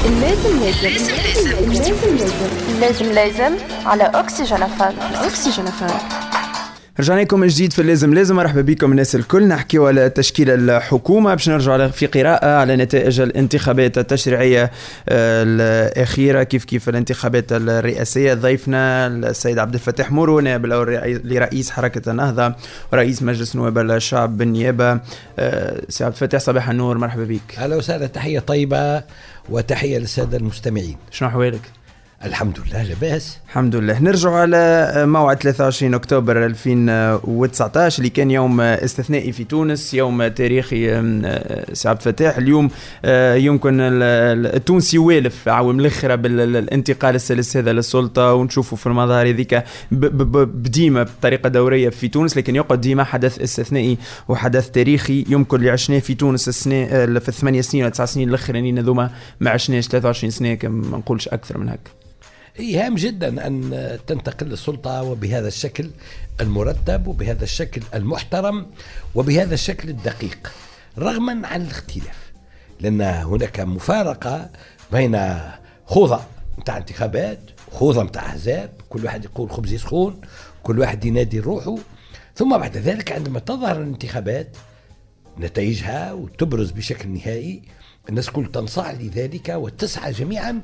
اللازم على أكسجين فان. رجعنا لكم من جديد في اللازم مرحبا بكم الناس الكل. نحكيو على تشكيل الحكومة باش نرجع في قراءة على نتائج الانتخابات التشريعية الأخيرة كيف الانتخابات الرئاسية. ضيفنا السيد عبد الفتاح مورو نائب لرئيس حركة النهضة ورئيس مجلس نواب الشعب بالنيابة. سيد عبد الفتاح صباح النور، مرحبا بك. أهلا وسهلا، تحية طيبة وتحية للسادة المستمعين. شنو أحوالك؟ الحمد لله لا بأس. الحمد لله. نرجع على موعد 23 أكتوبر 2019 اللي كان يوم استثنائي في تونس، يوم تاريخي. سي عبد الفتاح، اليوم يمكن التونسي والف عوام الأخرى بالانتقال السلس هذا للسلطة، ونشوفوا في المظاهر هذيك بديمة بطريقة دورية في تونس، لكن يقعد ديما حدث استثنائي وحدث تاريخي يمكن اللي عشناه في تونس السنة في 8 سنين و 9 سنين الأخرانيين هذوما ما عشناش 23 سنة، ما نقولش أكثر من هيك. هام جدا أن تنتقل السلطة وبهذا الشكل المرتب وبهذا الشكل المحترم وبهذا الشكل الدقيق رغما عن الاختلاف، لأن هناك مفارقة بين خوضة متاع انتخابات خوضة متاع أحزاب، كل واحد يقول خبزي سخون، كل واحد ينادي روحه، ثم بعد ذلك عندما تظهر الانتخابات نتائجها وتبرز بشكل نهائي الناس كل تنصاع لذلك وتسعى جميعا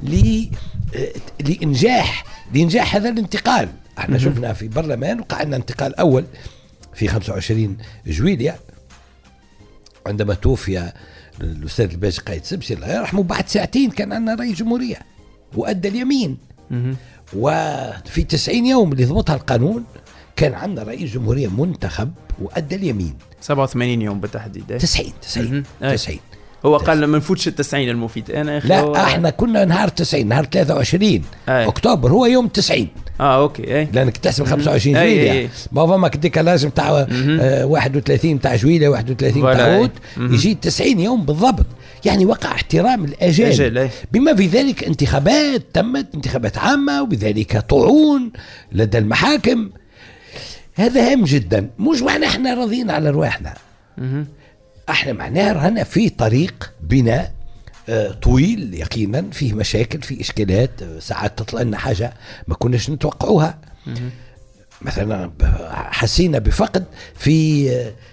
لإنجاح هذا الانتقال. احنا شفنا في برلمان وقعنا انتقال أول في 25 جويلية عندما توفي الأستاذ الباجي قايد سبسي الله يرحمه، بعد ساعتين كان عندنا رئيس جمهورية وأدى اليمين. وفي 90 يوم اللي ضبطها القانون كان عندنا رئيس جمهورية منتخب وأدى اليمين. 87 يوم بالتحديد. 90 هو قال ما نفوتش 90 المفيد. انا لا احنا كنا نهار 90 نهار 23 اكتوبر هو يوم 90. اوكي لانك تحسب 25 جويلية ما فما ديكالاج نتاع 31 نتاع جويلية 31 نتاع اوت يجي 90 يوم بالضبط، يعني وقع احترام الاجال بما في ذلك انتخابات تمت، انتخابات عامة وبذلك طعون لدى المحاكم. هذا هام جدا، مش معنى احنا راضيين على رواحنا، احنا معناها رانا في طريق بناء طويل يقينا، فيه مشاكل، فيه اشكالات، ساعات تطلع لنا حاجه ما كناش نتوقعوها. مثلا حسينا بفقد في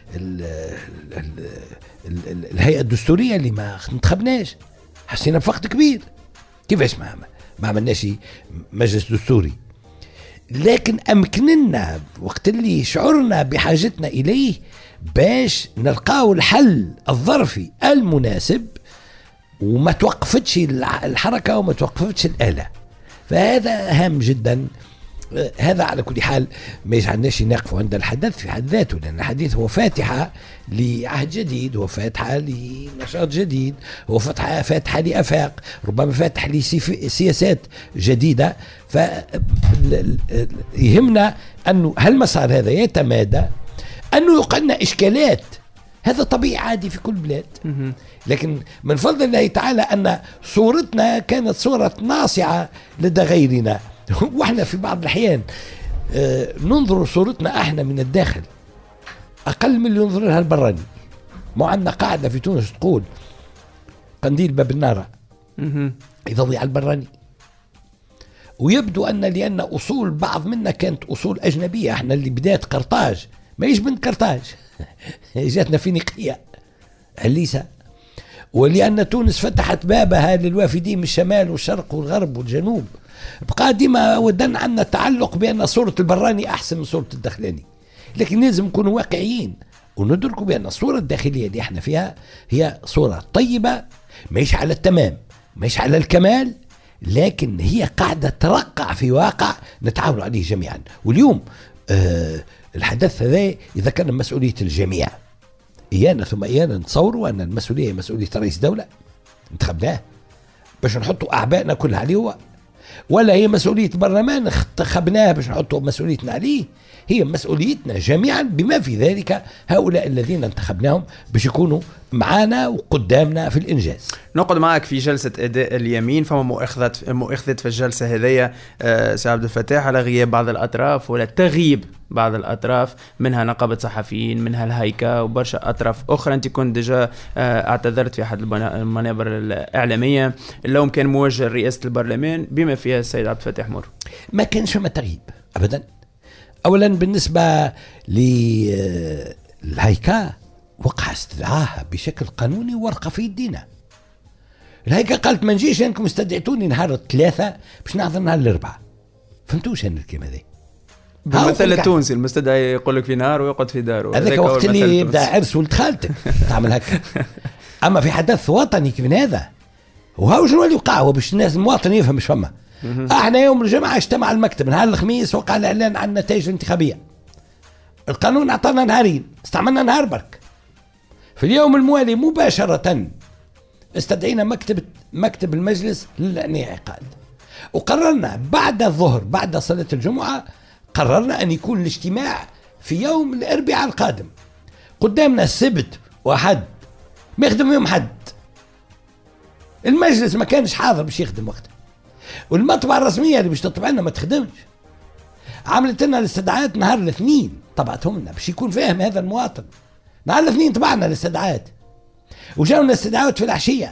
الهيئه الدستوريه اللي ما انتخبناش، حسينا بفقد كبير. كيفاش ما عملناش مجلس دستوري؟ لكن أمكننا وقت اللي شعرنا بحاجتنا إليه باش نلقاو الحل الظرفي المناسب وما توقفتش الحركة وما توقفتش الآلة، فهذا هام جدا. هذا على كل حال ما يجعلناش نقفوا عند الحدث في حد ذاته، لأن الحديث هو فاتحة لعهد جديد، هو فاتحة لنشاط جديد، هو فاتحة لأفاق، ربما فاتح لسياسات جديدة. فيهمنا أنه هالمسار هذا يتمادى، أنه يقعنا إشكالات، هذا طبيعي عادي في كل بلاد، لكن من فضل الله تعالى أن صورتنا كانت صورة ناصعة لدى غيرنا. واحنا في بعض الأحيان ننظر صورتنا احنا من الداخل أقل من اللي ينظر لها البراني. ما عندنا قاعدة في تونس تقول قنديل باب النار يضيع البراني، ويبدو لأن أصول بعض منا كانت أصول أجنبية، احنا اللي بداية قرطاج ما يجب من قرطاج جاتنا فينيقية هليسة، ولأن تونس فتحت بابها للوافدين من الشمال والشرق والغرب والجنوب، بقى ديما ودنا عندنا تعلق بأن صورة البراني أحسن من صورة الداخلاني. لكن لازم نكون واقعيين وندركوا بأن الصورة الداخلية اللي احنا فيها هي صورة طيبة، مش على التمام مش على الكمال، لكن هي قاعدة ترقع في واقع نتعاون عليه جميعا. واليوم الحدث هذا إذا كان مسؤولية الجميع، إيانا ثم إيانا نتصوروا أن المسؤولية مسؤولية رئيس دولة انتخبناه باش نحطوا أعبائنا كلها عليه هو، ولا هي مسؤولية البرلمان انتخبناه باش نحطوا مسؤوليتنا عليه، هي مسؤوليتنا جميعا بما في ذلك هؤلاء الذين انتخبناهم باش يكونوا معانا وقدامنا في الإنجاز. نقعد معك في جلسة أداء اليمين، فما مؤخذات في الجلسة هذية سي عبد الفتاح على غياب بعض الأطراف ولا تغييب بعض الأطراف، منها نقابة صحفيين، منها الهيكة وبرشا أطراف أخرى. أنت كنت ديجا اعتذرت في أحد المنابر الإعلامية. اللوم كان موجه لرئاسة البرلمان بما فيها السيد عبد الفتاح مور. ما كانش فما تغييب أبدا. أولا بالنسبة للهيكة وقع استدعاها بشكل قانوني ورقة في يدينا. الهيكة قالت ما نجيش لأنكم استدعيتوني نهار 3 باش نحضر نهار 4. فهمتوش أنا الكلمة ذي؟ بالمثل التونسي المستدعي يقول لك في نهار ويقعد في داره. هذاك وقت اللي يبدا عرس ولد خالتك تعمل هكا. أما في حدث وطني كيف هذا وهاو شنو اللي وقع؟ هو باش الناس المواطن يفهم مش فما. احنا يوم الجمعة اجتمع المكتب، نهار الخميس وقع الإعلان عن النتائج الانتخابية. القانون أعطانا نهارين، استعملنا نهار برك. في اليوم الموالي مباشرة استدعينا مكتب المجلس للانعقاد، وقررنا بعد الظهر بعد صلاة الجمعة قررنا أن يكون الاجتماع في يوم الأربعاء القادم. قدامنا السبت وحد ما يخدم يوم حد. المجلس ما كانش حاضر باش يخدم وقته، والمطبعة الرسمية اللي باش تطبع لنا ما تخدمش. عملت لنا الاستدعاءات نهار الاثنين، طبعتهم لنا باش يكون فاهم هذا المواطن. نهار الاثنين طبعنا الاستدعاءات وجاونا الاستدعاءات في العشية.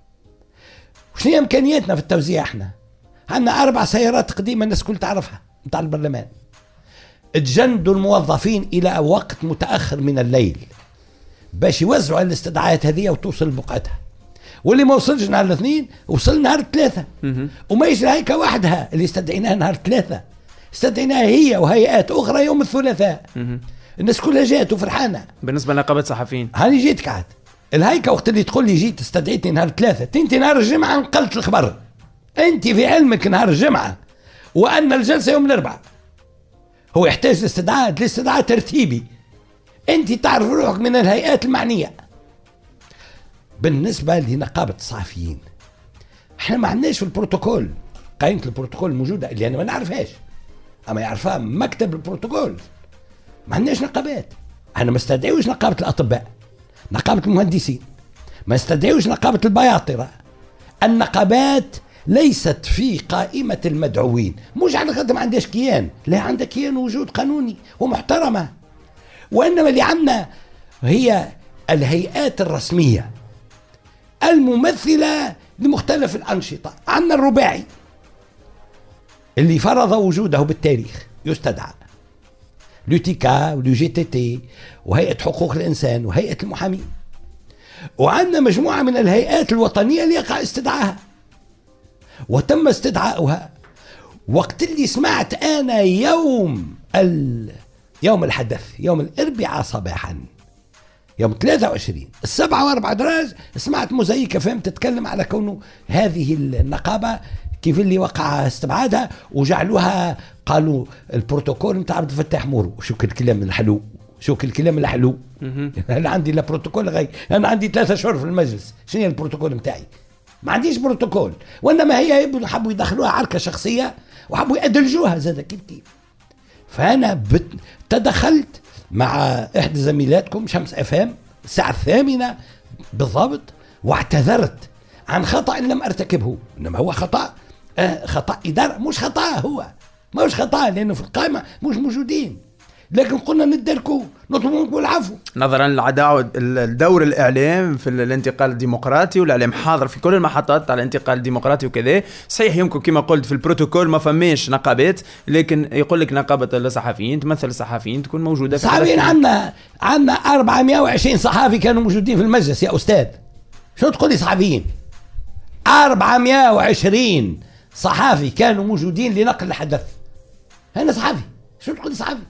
وشنو هي امكانياتنا في التوزيع؟ احنا عندنا 4 سيارات قديمة الناس كل تعرفها نتاع البرلمان. تجندوا الموظفين الى وقت متأخر من الليل باش يوزعوا الاستدعاءات هذه وتوصل بقعتها، واللي ما وصلش نهار الاثنين وصل نهار 3. وما يجي هيك وحدها اللي استدعيناها نهار 3، استدعيناها هي وهيئات اخرى يوم الثلاثاء. الناس كلها جات وفرحانه. بالنسبه لنقابه صحفيين هاني جيتك عاد الهيكة وقت اللي تقول لي جيت استدعيتني نهار 3، انت نهار الجمعه نقلت الخبر. انت في علمك نهار الجمعه وان الجلسه يوم الاربعاء. هو يحتاج الاستدعاء ترتيبي. انت تعرف روحك من الهيئات المعنيه. بالنسبه لنقابه الصحفيين احنا ما عندناش في البروتوكول قائمه البروتوكول الموجوده اللي انا ما نعرفهاش اما يعرفها مكتب البروتوكول. ما عندناش نقابات. احنا ما استدعيوش نقابه الاطباء، نقابه المهندسين، ما استدعيوش نقابه البياطره. النقابات ليست في قائمه المدعوين، مش على خاطر ما عندهاش كيان، لا عندها كيان وجود قانوني ومحترمه. وانما اللي عندنا هي الهيئات الرسميه الممثله لمختلف الانشطه. عندنا الرباعي اللي فرض وجوده بالتاريخ يستدعى، لوتيكا ولو جي تي وهيئة حقوق الإنسان وهيئة المحامين. وعندنا مجموعة من الهيئات الوطنية اللي يقع استدعاها وتم استدعاؤها. وقت اللي سمعت أنا يوم الحدث يوم الأربعاء صباحا يوم 23 7:04 سمعت موزايكا فهم تتكلم على كونه هذه النقابة كيف اللي وقع استبعادها وجعلوها قالوا البروتوكول نتاع عبد الفتاح مورو. شو الكلام الحلو، شو الكلام الحلو. انا عندي لا بروتوكول غير، انا عندي 3 شهور في المجلس. شنو هي البروتوكول نتاعي؟ ما عنديش بروتوكول. وانما هي حبوا يدخلوها عركه شخصيه وحبوا يأدلجوها زاد كيف. فانا تدخلت مع احدى زميلاتكم شمس افام الساعه 8 بالضبط واعتذرت عن خطأ لم ارتكبه. انما هو خطأ إدارة، مش خطأ. هو مش خطأ لأنه في القائمة مش موجودين، لكن قلنا ندركوا نطلب منكم العفو نظرا لعداوة الدور الإعلام في الانتقال الديمقراطي، والإعلام حاضر في كل المحطات على الانتقال الديمقراطي وكذا. صحيح يمكن كما قلت في البروتوكول ما فماش نقابات، لكن يقول لك نقابة الصحفيين تمثل الصحفيين تكون موجودة. صحفيين عندنا 420 صحافي كانوا موجودين في المجلس يا أستاذ. شو تقول لي صحفيين؟ 420 صحافي كانوا موجودين لنقل الحدث. أنا صحافي. شو تقول لي صحافي؟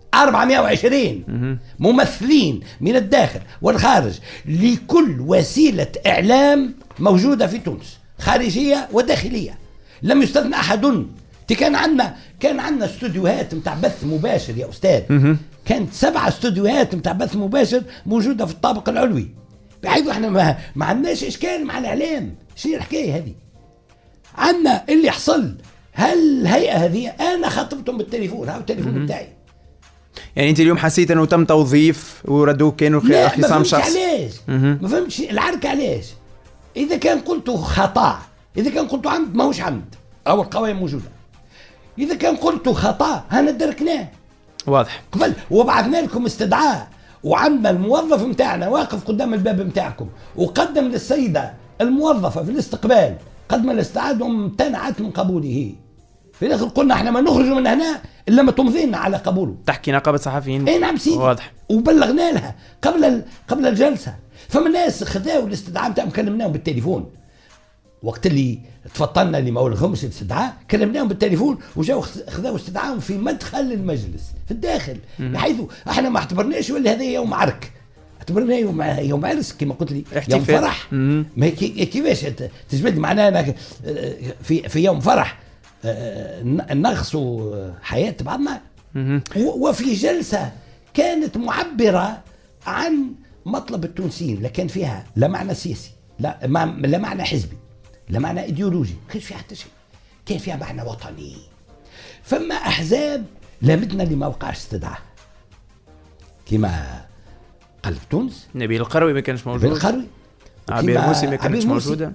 420 ممثلين من الداخل والخارج لكل وسيلة إعلام موجودة في تونس، خارجية وداخلية، لم يستثنى أحد. كان عندنا استوديوهات متاع بث مباشر يا أستاذ. كانت 7 استوديوهات متاع بث مباشر موجودة في الطابق العلوي، بحيث احنا ما عندناش إشكال مع الإعلام. شنو الحكاية هذه؟ عندنا اللي حصل. هل الهيئة هذه أنا خاطبتهم بالتليفون، هاو التليفون بتاعي. يعني انت اليوم حسيت انه تم توظيف وردوك كانوا خصام شخص؟ علاش ما فهمتش العركه علاش. اذا كان قلت خطا، اذا كان قلت عمد ماهوش عمد، او القوائم موجوده. اذا كان قلت خطا هنا دركناه واضح قبل وبعثنا لكم استدعاء، وعندنا الموظف متاعنا واقف قدام الباب متاعكم وقدم للسيده الموظفه في الاستقبال قدم الاستعداد وامتنعت من قبوله. في الاخر قلنا احنا ما نخرج من هنا الا ما تمضينا على قبوله. تحكي نقابه صحفيين؟ اي نعم سيدي. واضح. وبلغنا لها قبل الجلسه. فما ناس خذاوا الاستدعاء نتاعهم كلمناهم بالتليفون وقت اللي تفطنا اللي ما ولغهمش الاستدعاء، كلمناهم بالتليفون وجاوا خذاوا استدعاءهم في مدخل المجلس في الداخل، بحيث احنا ما اعتبرناش ولا هذا يوم عرك، اعتبرناه يوم عرس كما قلت لي، يوم فرح. ما كيفاش تجبد معناها أنا في يوم فرح نغصوا حياة بعضنا. وفي جلسة كانت معبرة عن مطلب التونسيين، لا كان فيها لا معنى سياسي لا معنى حزبي لا معنى ايديولوجي، ما كانش فيها حتى شيء، كان فيها معنى وطني. فما احزاب لامتنا اللي ما وقعش استدعاء كما قلب تونس. نبيل القروي ما كانش موجود، نبيل القروي، عبير موسي ما كانتش موجوده.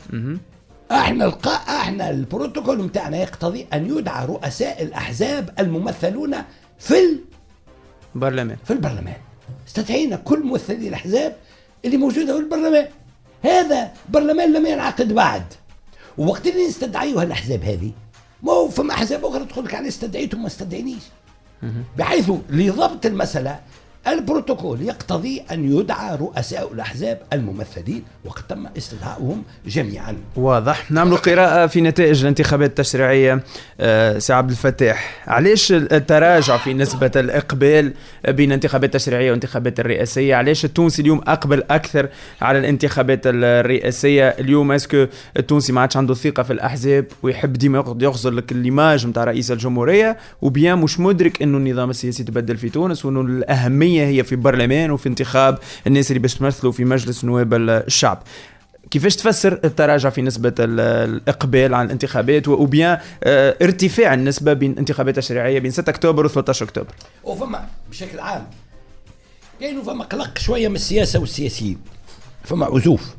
احنا البروتوكول نتاعنا يقتضي ان يدعى رؤساء الاحزاب الممثلون في البرلمان. استدعينا كل ممثلي الاحزاب اللي موجوده في البرلمان. هذا برلمان لم ينعقد بعد، ووقت اللي نستدعيوها الاحزاب هذه ما هو فما احزاب اخرى تقول لك انا استدعيتهم ما استدعينيش، بحيث لضبط المساله البروتوكول يقتضي أن يدعى رؤساء الأحزاب الممثلين وقد تم استدعائهم جميعا. واضح. نعمل قراءة في نتائج الانتخابات التشريعية. سي عبد الفتاح، علاش التراجع في نسبة الإقبال بين الانتخابات التشريعية والانتخابات الرئاسية؟ علاش التونسي اليوم أقبل أكثر على الانتخابات الرئاسية؟ اليوم اسكو التونسي ما عادش عنده ثقة في الأحزاب ويحب ديما يغزر لك الليماج متاع رئيس الجمهورية، وبيان مش مدرك إنه النظام السياسي تبدل في تونس، وإنه الأهمية هي في برلمان وفي انتخاب الناس اللي باش تمثلوا في مجلس نواب الشعب. كيفاش تفسر التراجع في نسبة الإقبال على الانتخابات وبيان ارتفاع النسبة بين الانتخابات التشريعية بين 6 أكتوبر و 13 أكتوبر؟ وفما بشكل عام كاين فما قلق شوية من السياسة والسياسيين، فما عزوف.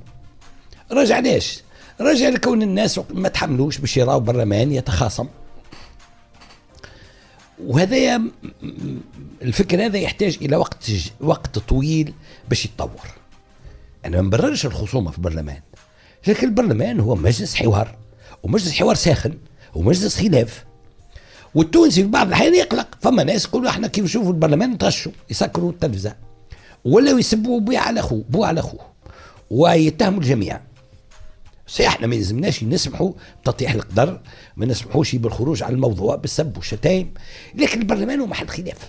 رجع لكون الناس ما تحملوش باش يراو برلمان يتخاصم، وهذا الفكر هذا يحتاج إلى وقت طويل باش يتطور. أنا ما نبررش الخصومة في البرلمان، لكن البرلمان هو مجلس حوار، ومجلس حوار ساخن ومجلس خلاف، والتونسي في بعض الأحيان يقلق. فما ناس يقولوا احنا كيف نشوفوا البرلمان نتغشوا، يسكروا التلفزة ولا يسبوا بوه على أخوه ويتهموا الجميع. صحيح احنا ما يلزمناش نسمحوا بتطيح القدر، ما نسمحوش بالخروج على الموضوع بالسب والشتائم، لكن البرلمان هو محل خلاف،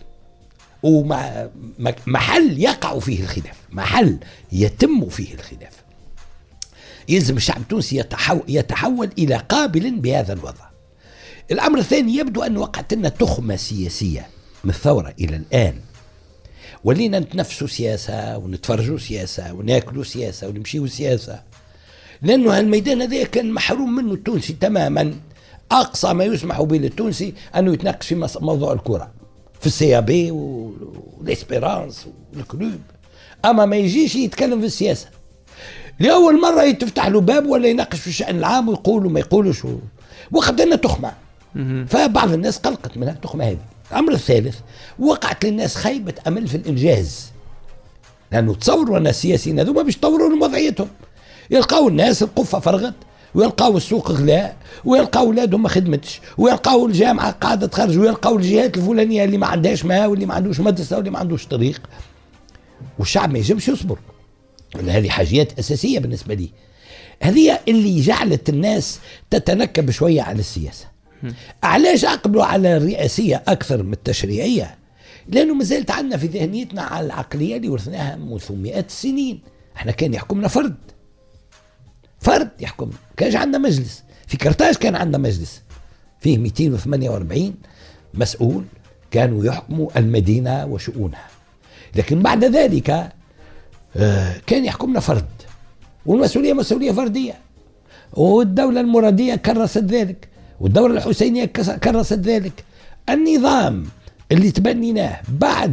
ومحل يقع فيه الخلاف، محل يتم فيه الخلاف. يلزم الشعب التونسي يتحول إلى قابل بهذا الوضع. الأمر الثاني، يبدو أن وقعت لنا تخمة سياسية من الثورة إلى الآن، ولينا نتنفسوا سياسة ونتفرجوا سياسة وناكلوا سياسة ونمشيوا سياسة، لأنه هالميدان هذا كان محروم منه التونسي تماما. أقصى ما يسمح به للتونسي أنه يتناقش في موضوع الكرة في السيابي والإسبيرانس والكلوب، أما ما يجيش يتكلم في السياسة. لأول مرة يتفتح له باب ولا يناقش في الشأن العام ويقول وما يقولش، وقت أنه تخمة. فبعض الناس قلقت من التخمة هذه. الأمر الثالث، وقعت للناس خيبة أمل في الإنجاز، لأنه تصوروا أن السياسيين هذوما باش يطوروا من وضعيتهم. يلقاو الناس القفة فرغت، ويلقاو السوق غلاء، ويلقاو اولادهم ما خدمتش، ويلقاو الجامعة قاعدة تخرج، ويلقاو الجهات الفلانية اللي ما عندهاش ماء واللي ما عندوش مدرسة واللي ما عندوش طريق، والشعب ما يجمش يصبر. هذه حاجيات أساسية بالنسبة لي. هذه اللي جعلت الناس تتنكب شوية على السياسة. علاش أقبلوا على الرئاسية أكثر من التشريعية؟ لأنه ما زالت عندنا في ذهنيتنا على العقلية اللي ورثناها منذ مئات السنين. احنا كان يحكمنا فرد يحكم، كانش عندنا مجلس. في كرتاج كان عندنا مجلس فيه 248 مسؤول كانوا يحكموا المدينة وشؤونها، لكن بعد ذلك كان يحكمنا فرد، والمسؤولية مسؤولية فردية، والدولة المرادية كرست ذلك، والدولة الحسينية كرست ذلك. النظام اللي تبنيناه بعد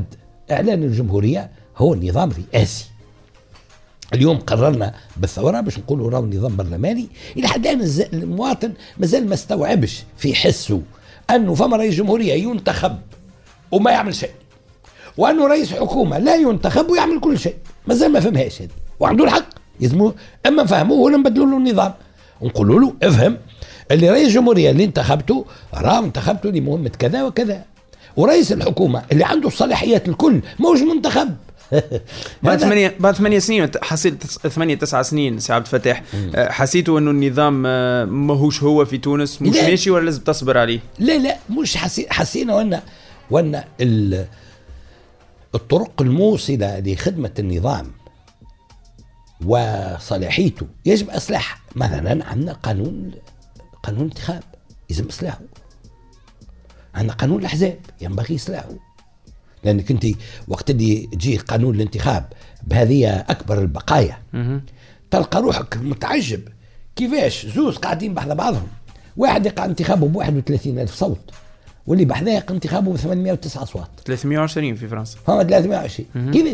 إعلان الجمهورية هو نظام رئاسي. اليوم قررنا بالثورة باش نقولوا راهو نظام برلماني. إلى حد الآن المواطن مازال ما استوعبش في حسه أنه فما رئيس جمهورية ينتخب وما يعمل شيء، وأنه رئيس حكومة لا ينتخب ويعمل كل شيء. مازال ما فهمهاش هذه، وعنده الحق. يلزموا اما نفهموه ولا نبدلوا له النظام ونقولوا له افهم اللي رئيس الجمهورية اللي انتخبته راه انتخبته لمهمة كذا وكذا، ورئيس الحكومة اللي عنده الصلاحيات الكل موش منتخب. بعد 8 سنين حسيت 8-9 سنين سي عبد الفتاح، حسيتوا انه النظام ماهوش هو في تونس مش ماشي ولا لازم تصبر عليه؟ لا مش حسينا وان الطرق الموصلة لخدمة النظام وصلاحيته يجب إصلاحها. مثلا عندنا قانون انتخاب يجب إصلاحه، عندنا قانون الأحزاب ينبغي إصلاحه، لأنك أنت وقت اللي تجي قانون الانتخاب بهذه أكبر البقايا تلقى روحك متعجب كيفاش زوز قاعدين بحذا بعضهم، واحد يقع انتخابه ب31,000 صوت واللي بحذاه يقع انتخابه ب809 أصوات. 320 في فرنسا. فما 320 كيفاش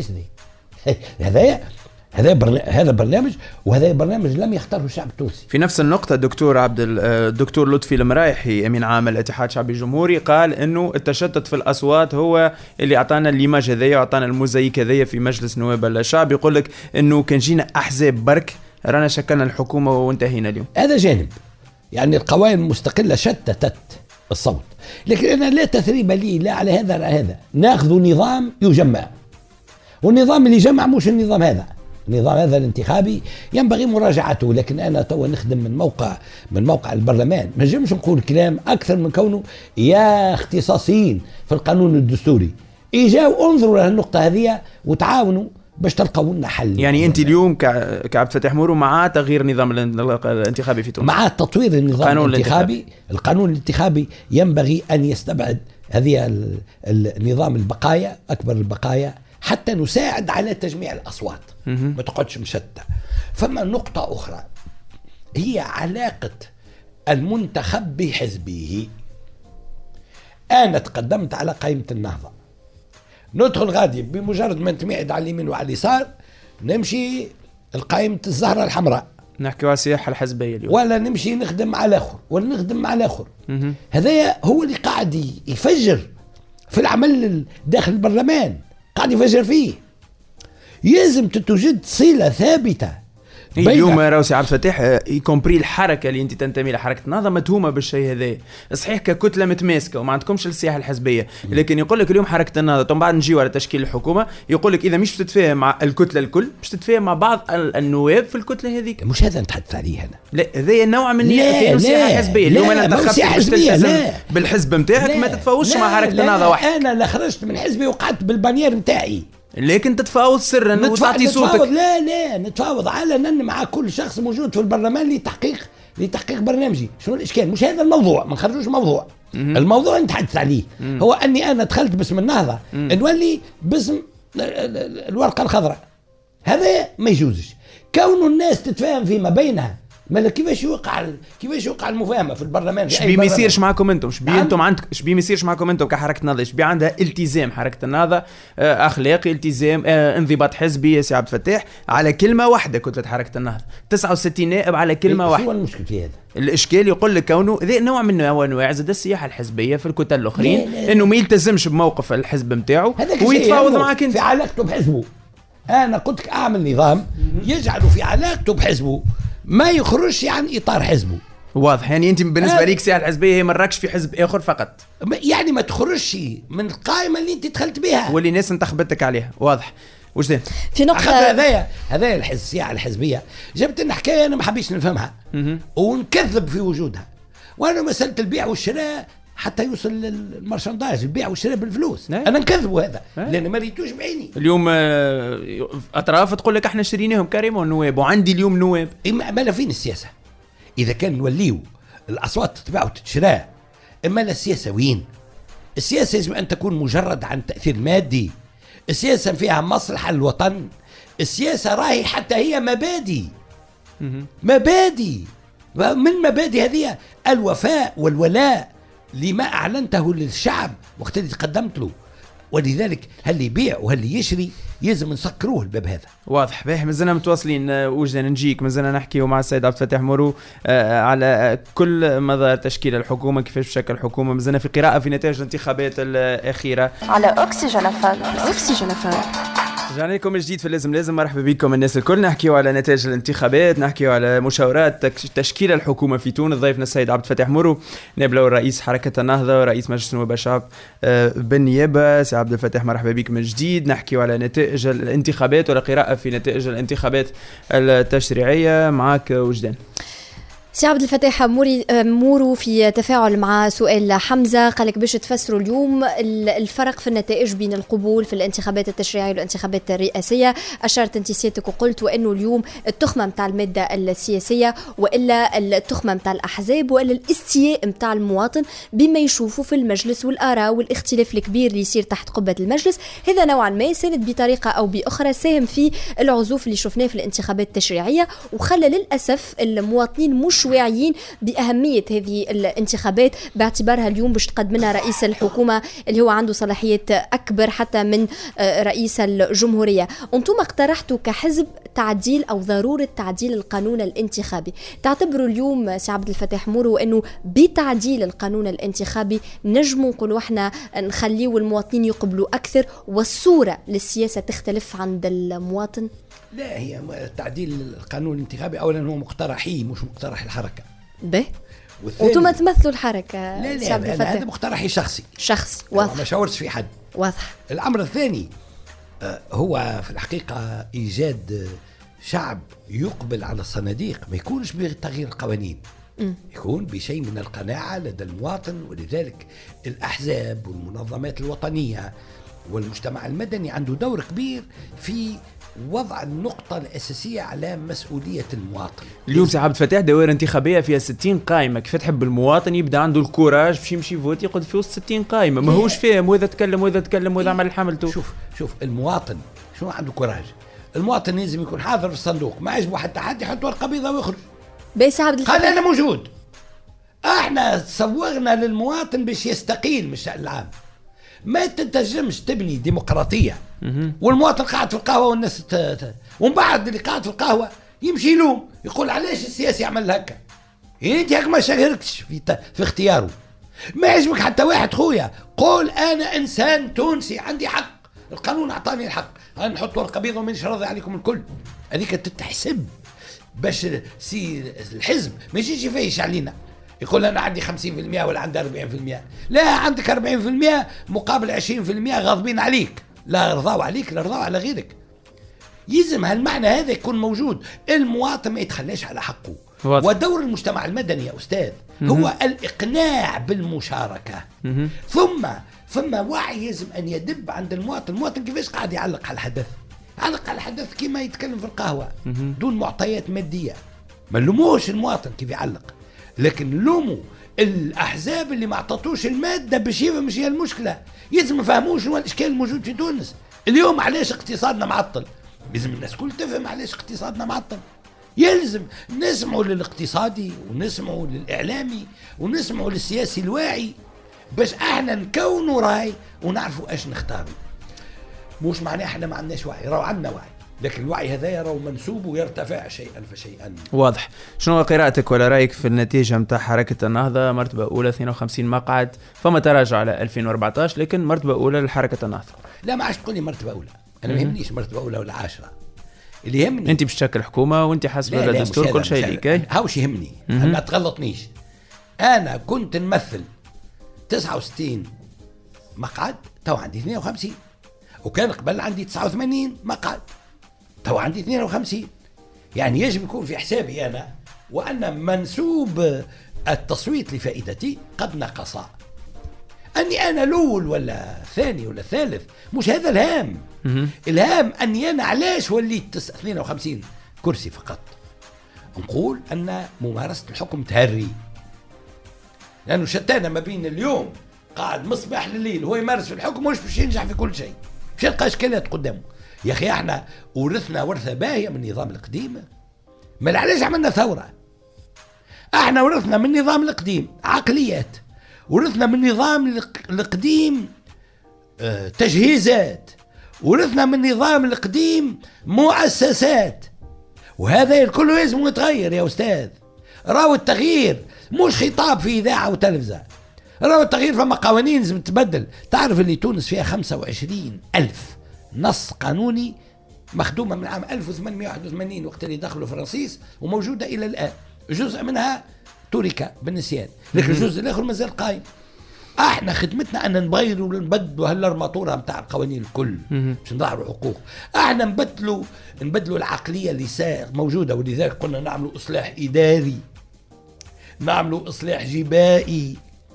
ذي؟ هذا برنامج، وهذا برنامج لم يختاره الشعب التونسي. في نفس النقطة الدكتور لطفي المرايحي أمين عام الاتحاد الشعبي الجمهوري قال إنه التشتت في الأصوات هو اللي أعطانا الليماج هذيا وأعطانا الموزايك هذيا في مجلس نواب الشعب. يقول لك إنه كان جينا أحزاب برك رانا شكلنا الحكومة وانتهينا اليوم. هذا جانب، يعني القوائم المستقلة شتتت الصوت، لكن أنا لا تثريب لي لا على هذا ولا هذا. ناخذ نظام يجمع، والنظام اللي جمع مش النظام هذا. النظام هذا الانتخابي ينبغي مراجعته، لكن أنا توا نخدم من موقع البرلمان، ما نجمش نقول كلام أكثر من كونه يا اختصاصيين في القانون الدستوري إجاوا انظروا للنقطة هذه وتعاونوا باش تلقوا لنا حل. يعني أنت اليوم كعبد الفتاح مورو مع تغيير نظام الانتخابي في تونس؟ مع تطوير النظام الانتخابي. القانون الانتخابي ينبغي أن يستبعد هذه النظام البقايا، أكبر البقايا، حتى نساعد على تجميع الأصوات ما تقعدش مشتتة. فما نقطة أخرى هي علاقة المنتخب بحزبه. أنا تقدمت على قائمة النهضة، ندخل غادي بمجرد ما نتمعد على اليمين وعلى اليسار نمشي القائمة الزهرة الحمراء، نحكي على السياحة الحزبية اليوم، ولا نمشي نخدم مع الآخر ولا نخدم مع الآخر. هذا هو اللي قاعد يفجر في العمل داخل البرلمان، قاعد يفجر فيه. يلزم توجد صلة ثابتة. اليوم راهو سي عبد الفتاح يكمبري الحركة اللي انت تنتمي لحركة النهضة متهومة بالشيء هذا، صحيح ككتلة متماسكة وما عندكمش السياحة الحزبية، لكن يقول لك اليوم حركة النهضة من بعد نجيو على تشكيل الحكومة يقول لك إذا مش تتفاهم مع الكتلة الكل باش تتفاهم مع بعض النواب في الكتلة هذيك. مش هذا نتحدث عليه أنا، لا هذا نوع من السياحة الحزبية. اليوم أنا انتخبت باش تلتزم بالحزب نتاعك، ما تتفاوضش مع حركة النهضة واحد. أنا لا خرجت من حزبي وقعدت بالبانير نتاعي، لكن تتفاوض سرا وتعطي صوتك. لا نتفاوض علنا مع كل شخص موجود في البرلمان لتحقيق برنامجي. شنو الاشكال؟ مش هذا الموضوع، ما نخرجوش موضوع. الموضوع نتحدث عليه هو اني انا دخلت باسم النهضه نولي باسم الورقه الخضراء. هذا ما يجوزش. كون الناس تتفاهم فيما بينها، ما كيفاش يوقع المفاهمه في البرلمان؟ شبي ما يصيرش معكم انتم؟ شبي ما يصيرش معكم انتم كحركه النهضه؟ شبي عندها التزام حركه النهضه اخلاقي، التزام انضباط حزبي يا سي عبد الفتاح على كلمه واحده. كتله حركه النهضه 69 نائب على كلمه واحده. شو المشكل في هذا؟ الاشكال يقول لك كونه ذي نوع من انواع زاد السياحه الحزبيه في الكتل الاخرين، انه ما يلتزمش بموقف الحزب نتاعو ويتفاوض معك انت في علاقته بحزبه. انا قلت لك اعمل نظام يجعله في علاقته بحزبه ما يخرجش عن اطار حزبه. واضح. يعني انت بالنسبه ليك السياحه الحزبيه هي مراكش في حزب اخر فقط، يعني ما تخرجش من القائمه اللي انت دخلت بها واللي الناس انتخبتك عليها. واضح. وش ده في نقطه هذايا السياحه الحزبيه جبت لنا حكايه انا ما حبيتش نفهمها ونكذب في وجودها. وانا مساله البيع والشراء حتى يوصل المارشانداج، البيع والشراء بالفلوس، انا نكذبوا هذا لان ما ريتوش بعيني. اليوم اطراف تقول لك احنا شريناهم كريم والنواب، وعندي اليوم نواب. ما فين السياسه؟ اذا كان نوليو الاصوات تتباع وتتشرى، اما السياسه وين؟ السياسه يجب ان تكون مجرد عن تاثير مادي. السياسه فيها مصلحه للوطن. السياسه راهي حتى هي مبادئ من مبادئ هذه الوفاء والولاء لما أعلنته للشعب وقت اللي تقدمت له. ولذلك هل يبيع وهل يشري يلزم نسكروه الباب هذا. واضح. باهي مازلنا متواصلين وجدنا نجيك مازلنا نحكيو مع السيد عبد الفتاح مورو على كل مظاهر تشكيل الحكومة، كيفاش تشكل الحكومة. مازلنا في قراءة في نتائج الانتخابات الأخيرة على أوكسجين فم. أوكسجين فم. رجعنا لكم جديد في لازم مرحبا بكم الناس الكل. نحكيو على نتائج الانتخابات، نحكيو على مشاورات تشكيل الحكومة في تونس. ضيفنا السيد عبد الفتاح مورو نائب رئيس حركة النهضة ورئيس مجلس نواب الشعب بالنيابة. سي عبد الفتاح مرحبا بك من جديد. نحكيو على نتائج الانتخابات ولا قراءة في نتائج الانتخابات التشريعية. معك وجدان. سي عبد الفتاح مورو في تفاعل مع سؤال حمزة قالك باش تفسروا اليوم الفرق في النتائج بين القبول في الانتخابات التشريعية والانتخابات الرئاسية. أشرت انت سيادتك وقلت وأنه اليوم التخمة متاع المادة السياسية وإلا التخمة متاع الأحزاب وإلا الاستياء متاع المواطن بما يشوفوا في المجلس والآراء والاختلاف الكبير اللي يصير تحت قبة المجلس. هذا نوعا ما ساند بطريقة أو بأخرى ساهم في العزوف اللي شفناه في الانتخابات التشريعية وخلى للأسف المواطنين مش واعيين بأهمية هذه الانتخابات باعتبارها اليوم باش تقدم لنا رئيس الحكومة اللي هو عنده صلاحيات أكبر حتى من رئيس الجمهورية. أنتم اقترحتوا كحزب تعديل أو ضرورة تعديل القانون الانتخابي. تعتبروا اليوم سي عبد الفتاح مورو أنه بتعديل القانون الانتخابي نجموا نقولوا احنا نخليه المواطنين يقبلوا أكثر والصورة للسياسة تختلف عند المواطن؟ لا، هي تعديل القانون الانتخابي اولا هو مقترحي مش مقترح الحركه. به وانتم تمثلوا الحركه. لا هذا مقترحي شخصي واضح، ما شاورتش في حد. واضح. الامر الثاني هو في الحقيقه ايجاد شعب يقبل على الصناديق، ما يكونش بتغيير القوانين، يكون بشيء من القناعه لدى المواطن. ولذلك الاحزاب والمنظمات الوطنيه والمجتمع المدني عنده دور كبير في وضع النقطة الأساسية على مسؤولية المواطن. اليوم سي عبد الفتاح دوائر انتخابية فيها 60 قائمة، كيف تحب المواطن يبدأ عنده الكوراج باش يمشي فوت يقعد في وسط 60 قائمة ما هوش فاهم وإذا تكلم وإذا عمل حملته. شوف المواطن شنو عنده كوراج. المواطن لازم يكون حاضر في الصندوق، ما عجبه حتى حد يحط ورقة بيضاء ويخرج. بس عبد الفتاح قال أنا موجود. احنا صوغنا للمواطن باش يستقيل من الشأن العام. ما تنتجمش تبني ديمقراطية والمواطن قاعد في القهوة والناس ومن بعد اللي قاعد في القهوة يمشي يلوم يقول علاش السياسي يعمل هكا. انت هيك ما شاركتش في اختياره. ما يعجبك حتى واحد خويا قول انا انسان تونسي عندي حق، القانون اعطاني الحق، انا نحط ورقة بيضاء ومانيش راضي عليكم الكل. هذيك تتحسب باش الحزب ما يجيش يفيش علينا يقول أنا عندي 50% ولا عندي 40%. لا، عندك 40% مقابل 20% غاضبين عليك، لا رضاوا عليك لا رضاوا على غيرك. يلزم هالمعنى هذا يكون موجود. المواطن ما يتخلاش على حقه. ودور المجتمع المدني يا أستاذ هو الإقناع بالمشاركة. ثم وعي يلزم أن يدب عند المواطن. المواطن كيفاش قاعد يعلق على الحدث؟ يعلق على الحدث كما يتكلم في القهوة دون معطيات مادية. ما نلوموش المواطن كيف يعلق، لكن لوموا الأحزاب اللي ما عطاتوش المادة باش يفهم مش هي المشكلة. يلزم يفهموش شنو الإشكال الموجود في تونس اليوم. علاش اقتصادنا معطل؟ لازم الناس كل تفهم علاش اقتصادنا معطل. يلزم نسمعوا للاقتصادي ونسمعوا للإعلامي ونسمعوا للسياسي الواعي باش احنا نكونوا راي ونعرفوا ايش نختاروا. مش معناه احنا ما عندناش وعي، راهو عندنا وعي، لكن الوعي هذا يرى منسوب ويرتفع شيئا فشيئا. واضح. شنو قراءتك ولا رايك في النتيجه نتاع حركه النهضه؟ مرتبه اولى 52 مقعد، فما تراجع على 2014 لكن مرتبه اولى لحركه النهضه. لا ما عادش تقول لي مرتبه اولى، انا ما يهمنيش مرتبه اولى ولا 10. اللي يهمني انت باش تشكل حكومه وانت حسب الدستور كل شيء ليك. هاوش يهمني ما تغلطنيش. انا كنت نمثل 69 مقعد، تو عندي 52، وكان قبل عندي 89 مقعد، تو عندي 52. يعني يجب يكون في حسابي أنا وأن منسوب التصويت لفائدتي قد نقص. أني أنا الأول ولا ثاني ولا ثالث مش هذا الهام. الهام أني أنا علاش وليت 52 كرسي فقط. نقول أن ممارسة الحكم تهري، لأنه شتانا ما بين اليوم قاعد مصباح لليل هو يمارس في الحكم ومش باش ينجح في كل شيء، مش يلقى إشكالات قدامه. يا أخي احنا ورثنا ورثة باهية من النظام القديم، ما علاش عملنا ثورة؟ احنا ورثنا من النظام القديم عقليات، ورثنا من النظام القديم تجهيزات، ورثنا من النظام القديم مؤسسات، وهذا الكل لازم يتغير يا أستاذ. راهو التغيير مش خطاب في إذاعة وتلفزة، راهو التغيير فما قوانين لازم تتبدل. تعرف اللي تونس فيها 25,000 نص قانوني مخدومة من عام 1881 وقت اللي دخلوا فرنسيس، وموجودة إلى الآن. جزء منها ترك بالنسيان، لكن الجزء الآخر مازال قائم. احنا خدمتنا ان نبغيروا ونبدلوا هالارماطوره نتاع القوانين الكل باش نظهروا حقوق. احنا نبدلوا العقليه اللي موجوده، ولذلك قلنا نعملوا اصلاح اداري، نعملوا اصلاح جبائي،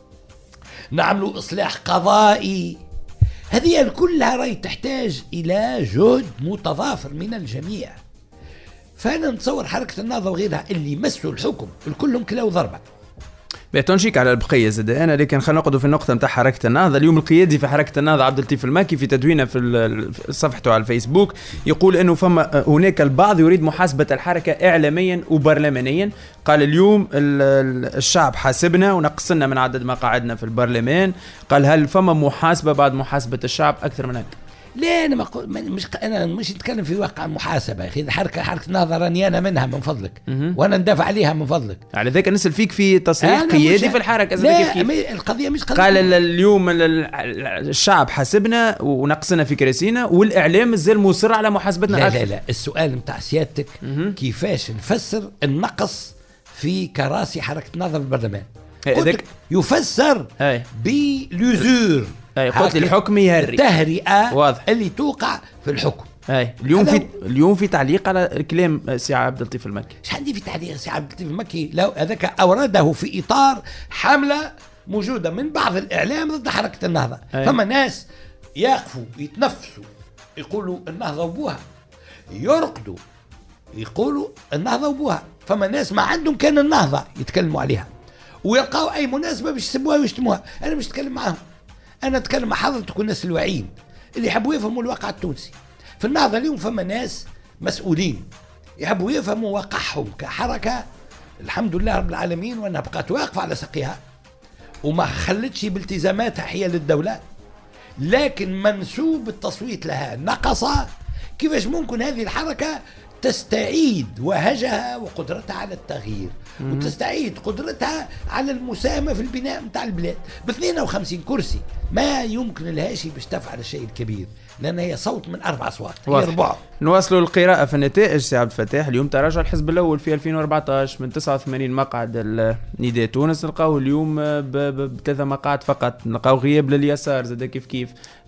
نعملوا اصلاح قضائي. هذه كلها راهي تحتاج الى جهد متضافر من الجميع. فانا نتصور حركه النهضه وغيرها اللي يمسوا الحكم الكلهم كلاو ضربه. تنشيك على البقيه زاد انا، لكن خلينا نقعدوا في النقطه نتاع حركه النهضه. اليوم القيادي في حركه النهضه عبد اللطيف الماكي في تدوينه في صفحته على الفيسبوك يقول انه فما هناك البعض يريد محاسبه الحركه اعلاميا وبرلمانيا. قال اليوم الشعب حاسبنا ونقصنا من عدد مقاعدنا في البرلمان. قال هل فما محاسبه بعد محاسبه الشعب اكثر من هيك؟ لا انا انا مش نتكلم في واقع محاسبه يا اخي. حركه النهضه راني انا منها من فضلك، وانا ندافع عليها من فضلك. على ذاك نسال فيك في تصريح قيادي في الحركه. لا كيف القضيه مش قضيه. قال اليوم الشعب حاسبنا ونقصنا في كراسينا، والاعلام مازال مصر على محاسبتنا. لا السؤال نتاع سيادتك كيفاش نفسر النقص في كراسي حركه النهضه في البرلمان؟ يفسر بلوزور. قلت الحكم يهري، التهرئة واضح اللي توقع في الحكم. اليوم في تعليق على كلام سي عبد اللطيف المكي. ايش عندي في تعليق سي عبد اللطيف المكي؟ لو هذاك اورده في اطار حمله موجوده من بعض الاعلام ضد حركه النهضه. فما ناس يقفوا يتنفسوا يقولوا النهضه وبوها، يرقدوا يقولوا النهضه وبوها. فما ناس ما عندهم كان النهضه يتكلموا عليها، ويلقاو اي مناسبه باش يسبوها ويشتموها. انا مش نتكلم معاهم، أنا أتكلم مع حضرتك الناس الواعيين اللي يحبوا يفهموا الواقع التونسي. في النهضة اليوم فما ناس مسؤولين يحبوا يفهموا واقعهم كحركة، الحمد لله رب العالمين، وأنها بقات واقفة على ساقيها وما خلتش بالتزاماتها حيال الدولة، لكن منسوب التصويت لها نقص. كيفاش ممكن هذه الحركة تستعيد وهجها وقدرتها على التغيير وتستعيد قدرتها على المساهمة في البناء متاع البلاد ب 52 كرسي؟ ما يمكن لهاش باش تفعل الشيء الكبير، لأن هي صوت من 4 أصوات، هي 4. نواصلوا القراءة في النتائج. سي عبد الفتاح، اليوم تراجع الحزب الأول في 2014 من 89 مقعد نداء تونس، نلقاو اليوم ب3 مقاعد فقط. نلقاو غياب لليسار زاد كيف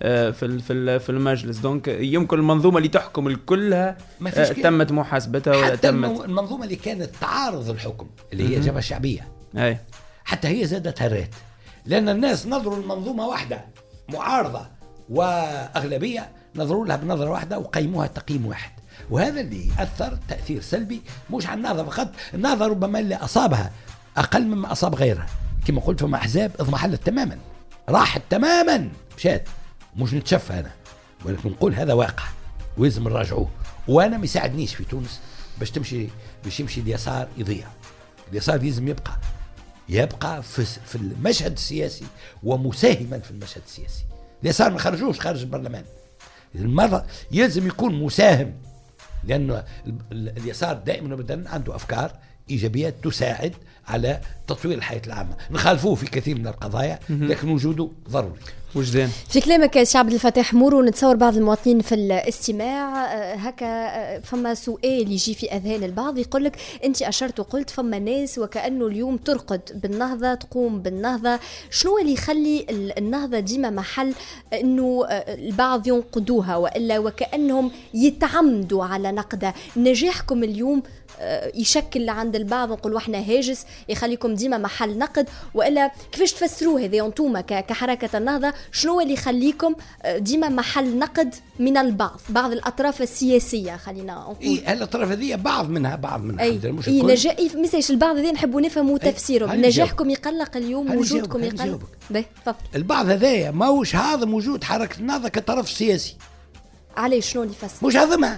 في المجلس. دونك يمكن المنظومة اللي تحكم الكلها تمت محاسبتها ولا تمت. المنظومة اللي كانت تعارض الحكم اللي هي الجبهة الشعبية حتى هي زادت هرات، لأن الناس نظروا المنظومة واحدة معارضة وأغلبية، نظروا لها بنظرة واحدة وقيموها تقييم واحد، وهذا اللي أثر تأثير سلبي مش على النهضة فقط. النهضة ربما اللي أصابها أقل مما أصاب غيرها. كما قلت فما أحزاب اضمحلت تماما، راحت تماما، مشات. مش نتشفى أنا، ولكن نقول هذا واقع ولازم نراجعوه. وأنا ما يساعدنيش في تونس باش يمشي اليسار يضيع. اليسار لازم يبقى في المشهد السياسي ومساهما في المشهد السياسي. اليسار ما خرجوش خارج البرلمان، المرة يلزم يكون مساهم، لأن اليسار دائما وابدا عنده أفكار إيجابية تساعد على تطوير الحياة العامة. نخالفوه في كثير من القضايا لكن وجوده ضروري. وجدان في كلامك سي عبد الفتاح مورو، نتصور بعض المواطنين في الاستماع هكا فما سؤال يجي في اذهان البعض، يقول لك انت اشرت وقلت فما ناس وكانه اليوم ترقد بالنهضه، تقوم بالنهضه. شنو اللي يخلي النهضه ديما محل انه البعض ينقدوها، والا وكانهم يتعمدوا على نقدها؟ نجاحكم اليوم يشكل عند البعض نقول احنا هاجس يخليكم ديما محل نقد، والا كيفاش تفسروه هذا انتوما كحركه النهضه؟ شنو اللي يخليكم ديما محل نقد من بعض الاطراف السياسيه؟ خلينا نقول الاطراف هذه بعض منها مش الكل. مسايش البعض هذين نحبوا نفهموا تفسيرهم. نجاحكم يقلق اليوم، وجودكم يقلق. البعض هذايا ماهوش هذا موجود حركه النهضه كطرف سياسي. علاش؟ شنو اللي يفسر؟ مش هضمها.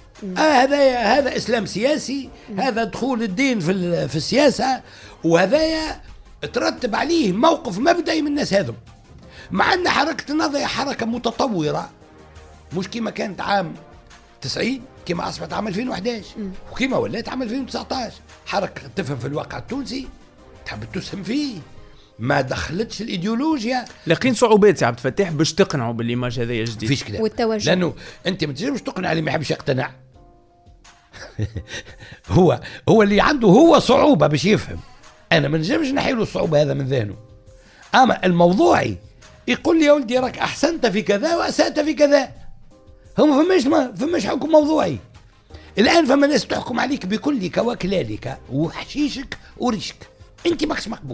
هذا اسلام سياسي، هذا دخول الدين في السياسه، وهذايا ترتب عليه موقف مبدئي من الناس هذم. مع أن حركة النهضة هي حركة متطورة، مش كما كانت عام 90 كما أصبحت عام 2011 وكما ولات عام 2019. حركة تفهم في الواقع التونسي، تحب تسهم فيه، ما دخلتش الإيديولوجيا. لكن صعوبات سي عبد الفتاح باش تقنعوا بالإيماج هذايا جديد. فيش كلام، والتوجه، لأنه أنت ما تجيش تقنع اللي ما يحبش يقتنع. هو اللي عنده هو صعوبة باش يفهم. أنا ما نجمش نحيله الصعوبة هذا من ذهنه. أما الموضوعي يقول لي يا ولدي راك أحسنت في كذا وأسأت في كذا. هم فماش حكم موضوعي. الآن فما ناس تحكم عليك بكلك وكلالك وحشيشك وريشك، أنت ماكش مقبول.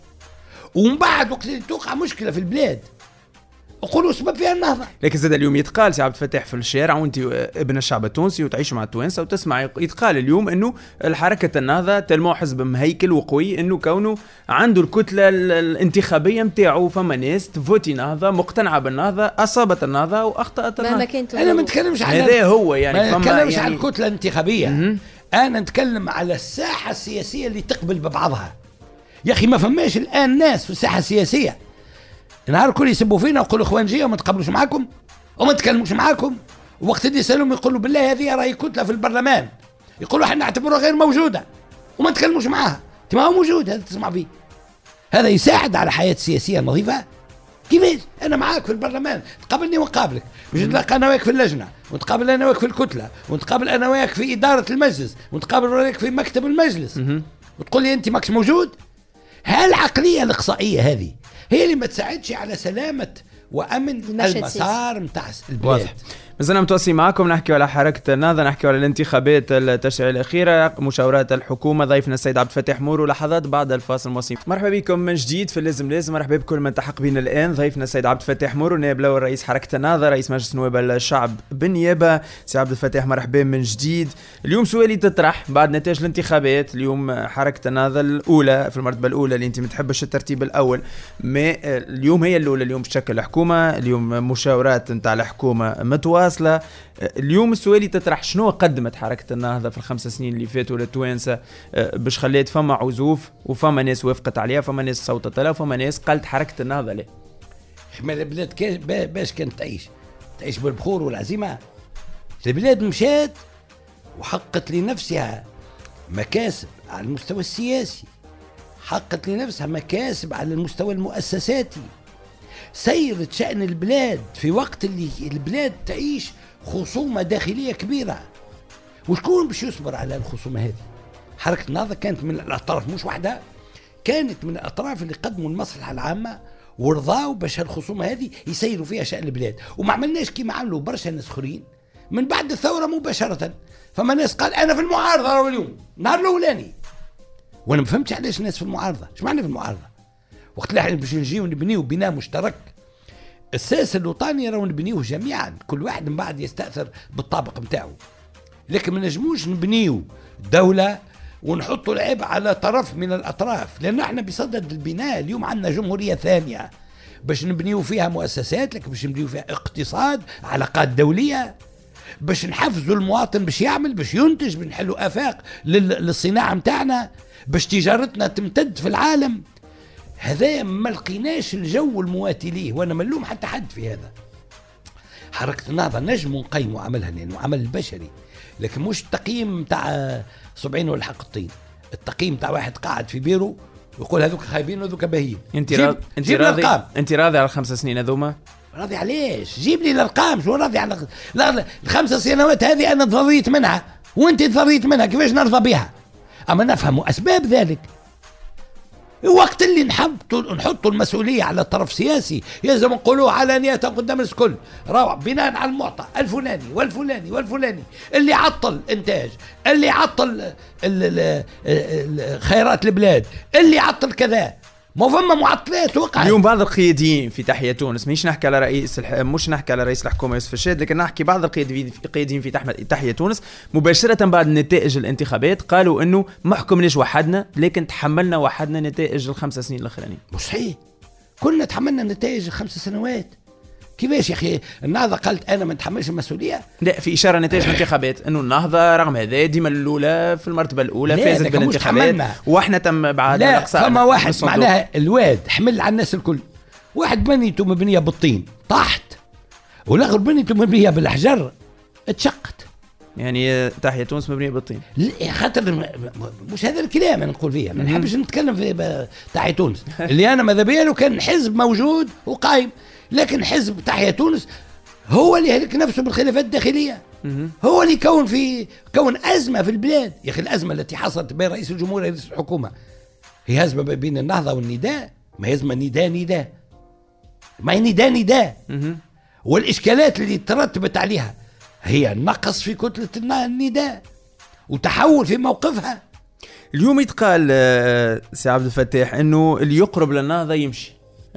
ومن بعد وقت اللي توقع مشكلة في البلاد يقولوا سبب فيها النهضة. لكن زاد اليوم يتقال سي عبد الفتاح في الشارع وانت ابن الشعب التونسي وتعيش مع التوانسه وتسمع يتقال اليوم انه الحركه النهضه تلمو حزب مهيكل وقوي، انه كونه عنده الكتله الانتخابيه نتاعو، فما ناس تفوتي نهضه مقتنعه بالنهضه، اصابت النهضه واخطات النهضه. انا ما نتكلمش على هذا هو يعني، ما نتكلمش يعني على الكتله الانتخابيه. انا نتكلم على الساحه السياسيه اللي تقبل ببعضها. يا اخي ما فماش الان ناس في الساحه السياسيه نهار كل يسبوا فينا ويقولوا اخوانجيه وما نتقبلوش معاكم وما نتكلموش معاكم، وقت اللي يسالهم يقولوا بالله هذه راهي كتله في البرلمان، يقولوا احنا نعتبروها غير موجوده وما نتكلموش معاها. ما هو موجود هذا تسمع فيه، هذا يساعد على حياه سياسيه نظيفه. كيفاش انا معاك في البرلمان تقابلني ونقابلك، باش نتلاقى انا وياك في اللجنه، ونتقابل انا وياك في الكتله، ونتقابل انا وياك في اداره المجلس، ونتقابل وياك في مكتب المجلس، وتقول لي انت ماكش موجود. هالعقليه الاقصائيه هذه هي اللي ما تساعدش على سلامه وامن المسار نتاع البلاد. مازلنا متواصلين معكم، نحكي على حركة النهضة، نحكي على الانتخابات التشريعية الأخيرة، مشاورات الحكومة. ضيفنا السيد عبد الفتاح مورو، لحظات بعد الفاصل موصلين. مرحبا بكم من جديد في لازم. مرحبا بكل من تحق بنا الآن. ضيفنا السيد عبد الفتاح مورو، نائب الأول رئيس حركة النهضة، رئيس مجلس نواب الشعب بالنيابة. سي عبد الفتاح مرحبا من جديد. اليوم سؤالي تطرح بعد نتائج الانتخابات. اليوم حركة النهضة الأولى في المرتبة الأولى، اللي أنت ما تحبش الترتيب الأول، ما اليوم هي الأولى. اليوم بشكل الحكومة، اليوم مشاورات نتاع الحكومة متواصلة. اليوم السؤالي تطرح شنو قدمت حركة النهضة في ال5 سنين اللي فاتوا للتوانسة باش خليت فما عزوف وفما ناس وافقت عليها، فما ناس صوتت لها، وفما ناس قالت حركة النهضة ليه. حمال البلاد باش كانت تعيش بالبخور والعزيمة. البلاد مشات وحققت لنفسها مكاسب على المستوى السياسي، حققت لنفسها مكاسب على المستوى المؤسساتي، سيرت شأن البلاد في وقت اللي البلاد تعيش خصومة داخلية كبيرة. وشكون باش يصبر على الخصومة هذه؟ حركة النهضة كانت من الأطراف، مش واحدة، كانت من الأطراف اللي قدموا المصلحة العامة ورضاوا باش الخصومة هذه يسيروا فيها شأن البلاد. وما عملناش كيما عملوا برشا ناس اخرين من بعد الثورة مباشرة. فما ناس قال أنا في المعارضة راهو اليوم النهار الأولاني، وأنا ما فهمتش علاش الناس في المعارضة. ايش معنى في المعارضة؟ وقت اللي احنا باش نجيو نبنيو بناء مشترك السياسة الوطني راهو نبنيوه جميعا، كل واحد من بعد يستأثر بالطابق نتاعو. لكن ما نجموش نبنيو دولة ونحطوا العيب على طرف من الأطراف، لأن احنا بصدد البناء. اليوم عندنا جمهورية ثانية باش نبنيو فيها مؤسسات، لكن باش نبنيو فيها اقتصاد، علاقات دولية، باش نحفزوا المواطن باش يعمل، باش ينتج، بنحلوا آفاق للصناعة متاعنا، باش تجارتنا تمتد في العالم. هذا ما لقيناش الجو المواتي ليه، وانا ملوم حتى حد في هذا. حركة النهضة نجم نقيموا عملها لانه عمل البشري، لكن مش التقييم نتاع 70 والحق الطين، التقييم نتاع واحد قاعد في بيرو ويقول هذوك خايبين وهذوك باهيين. انت راضي على ال5 سنين هذوما؟ راضي علاش؟ جيب لي الارقام. شو راضي على ال5 سنوات هذه؟ انا تفضيت منها وانت تفضيت منها، كيفاش نرضى بها؟ اما نفهم اسباب ذلك. وقت اللي نحطوا المسؤولية على طرف سياسي يلزم نقولوه علانية قدام الكل، روح بناء على المعطى الفلاني والفلاني والفلاني اللي عطل إنتاج، اللي عطل خيرات البلاد، اللي عطل كذا. ما فما معطلات وقعت. اليوم بعض القياديين في تحية تونس، مش نحكي على رئيس الحكومة يوسف الشاد، لكن نحكي بعض القياديين في تحية تونس مباشرة بعد نتائج الانتخابات قالوا انه ما حكمناش وحدنا، لكن تحملنا وحدنا نتائج ال5 سنين الاخرانيين. مش صحيح، كنا تحملنا نتائج ال5 سنوات. كيفاش يا اخي النهضة قالت انا ما نتحملش المسؤولية؟ لا، في اشاره نتائج الانتخابات انه النهضة رغم هذا ديما الاولى في المرتبة الاولى، فازت بالانتخابات واحنا تم بعد لا فما واحد معناها الواد حمل على الناس الكل واحد بنيته مبنيه بالطين طاحت، والاخر بنيته مبنيه بالحجر اتشقت. يعني تحيا تونس مبنيه بالطين. خاطر مش هذا الكلام انا نقول فيه، ما نحبش نتكلم في تحيا تونس اللي انا ماذا بيا لو كان حزب موجود وقايم، لكن حزب تحيا تونس هو اللي يهلك نفسه بالخلافات الداخليه، هو اللي كون ازمه في البلاد. يا اخي الازمه التي حصلت بين رئيس الجمهوريه ورئيس الحكومه هي ازمه بين النهضه والنداء، ما هي ازمه نداء، ما هي نداء. والاشكالات اللي ترتبت عليها هي نقص في كتله النداء وتحول في موقفها. اليوم يتقال سي عبد الفتاح انه اللي يقرب للنهضه يمشي.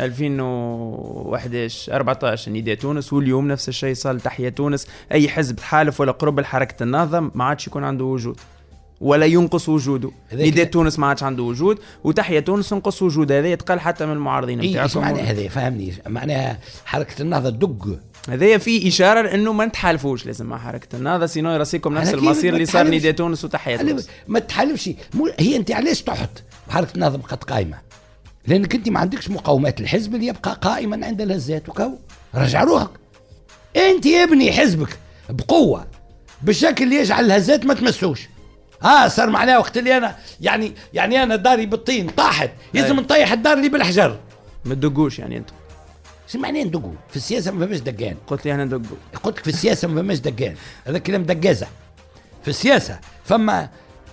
2011 14 نداء تونس، واليوم نفس الشيء صار تحيا تونس. اي حزب تحالف ولا قرب لحركه النهضه ما عادش يكون عنده وجود ولا ينقص وجوده. نداء تونس ما عادش عنده وجود، وتحيا تونس ينقص وجود. هذا يتقال حتى من المعارضين نتاعكم. معناها هذا فهمني، معناها حركه النهضه تدق. هذا في اشاره لانه ما نتحالفوش لازم مع حركه النهضه، سينو يراسيكم نفس المصير اللي صار نداء تونس وتحيا تونس. ما تحالفش. هي انت علاش تحط حركه النهضه بقت قائمه؟ لانك انت ما عندكش مقاومات الحزب اللي يبقى قائما عند الهزات وكو. رجع روحك انت يبني حزبك بقوه بالشكل اللي يجعل الهزات ما تمسوش. صار معناه وقت اللي انا يعني انا داري بالطين طاحت، لازم نطيح الدار اللي بالحجر. ما تدقوش يعني انتم. شو معناه ندقوا؟ في السياسه ما فماش دقان. قلت لي انا ندقوا. قلت لك في السياسه ما فماش دقان، هذا كلام دقازه. في السياسه فما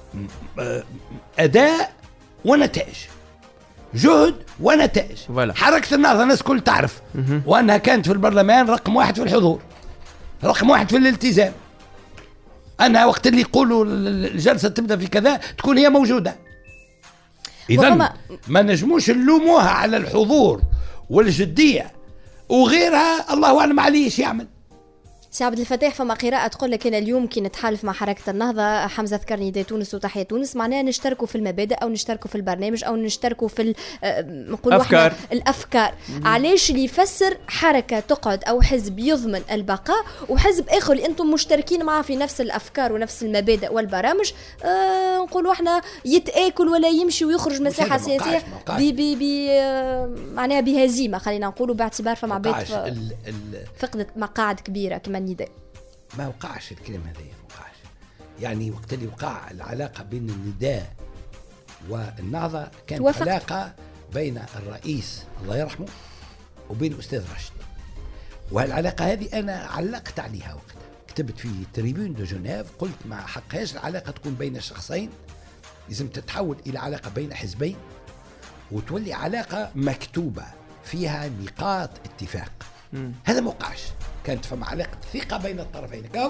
اداء ونتائج، جهد ونتائج. حركه النهضه الناس كل تعرف وانها كانت في البرلمان رقم 1 في الحضور، رقم 1 في الالتزام. أنا وقت اللي يقولوا الجلسة تبدأ في كذا تكون هي موجودة. إذن ما نجموش نلوموها على الحضور والجدية وغيرها الله أعلم عليه يعمل. سي عبد الفتاح، فما قراءة تقول لك أنا اليوم كي نتحالف مع حركة النهضة، حمزة ذكر نداء تونس وتحيا تونس، معناها نشتركوا في المبادئ أو نشتركوا في البرنامج أو نشتركوا في نقولوا الأفكار. علاش اللي يفسر حركة تقعد أو حزب يضمن البقاء وحزب آخر اللي أنتم مشتركين معه في نفس الأفكار ونفس المبادئ والبرامج نقولوا إحنا يتآكل ولا يمشي ويخرج مساحة سياسية معناها بهزيمة، خلينا نقولوا باعتبار فما عباد فقدت مقاعد كبيرة كما النداء. ما وقعش الكلام هذا، ما وقعش. يعني وقت اللي وقع العلاقة بين النداء والنهضة كانت علاقة بين الرئيس الله يرحمه وبين الأستاذ رشد، وهالعلاقة هذه أنا علقت عليها وقتها، كتبت في تريبون دو جنيف، قلت ما حقهاش العلاقة تكون بين شخصين، لازم تتحول إلى علاقة بين حزبين وتولي علاقة مكتوبة فيها نقاط اتفاق. هذا ما وقعش. كانت فما علاقة ثقة بين الطرفين، أو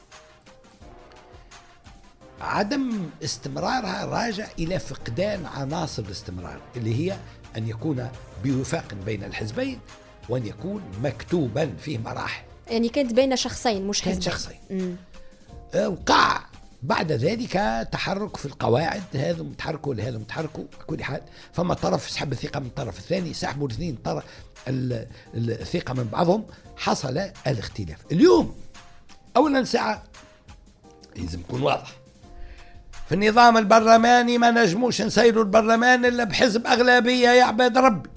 عدم استمرارها راجع إلى فقدان عناصر الاستمرار اللي هي أن يكون بوفاق بين الحزبين وأن يكون مكتوبا فيه مراحل. يعني كانت بين شخصين مش حزبين. كانت شخصين. وقع بعد ذلك تحرك في القواعد، هذا متحركوا لهذا متحركوا، كل حال فما طرف سحب الثقة من الطرف الثاني، سحبوا الاثنين طرف الثقة من بعضهم، حصل الاختلاف. اليوم أولا ساعة لازم يكون واضح في النظام البرلماني، ما نجموش نسيروا البرلمان إلا بحزب أغلبية يا عباد ربي.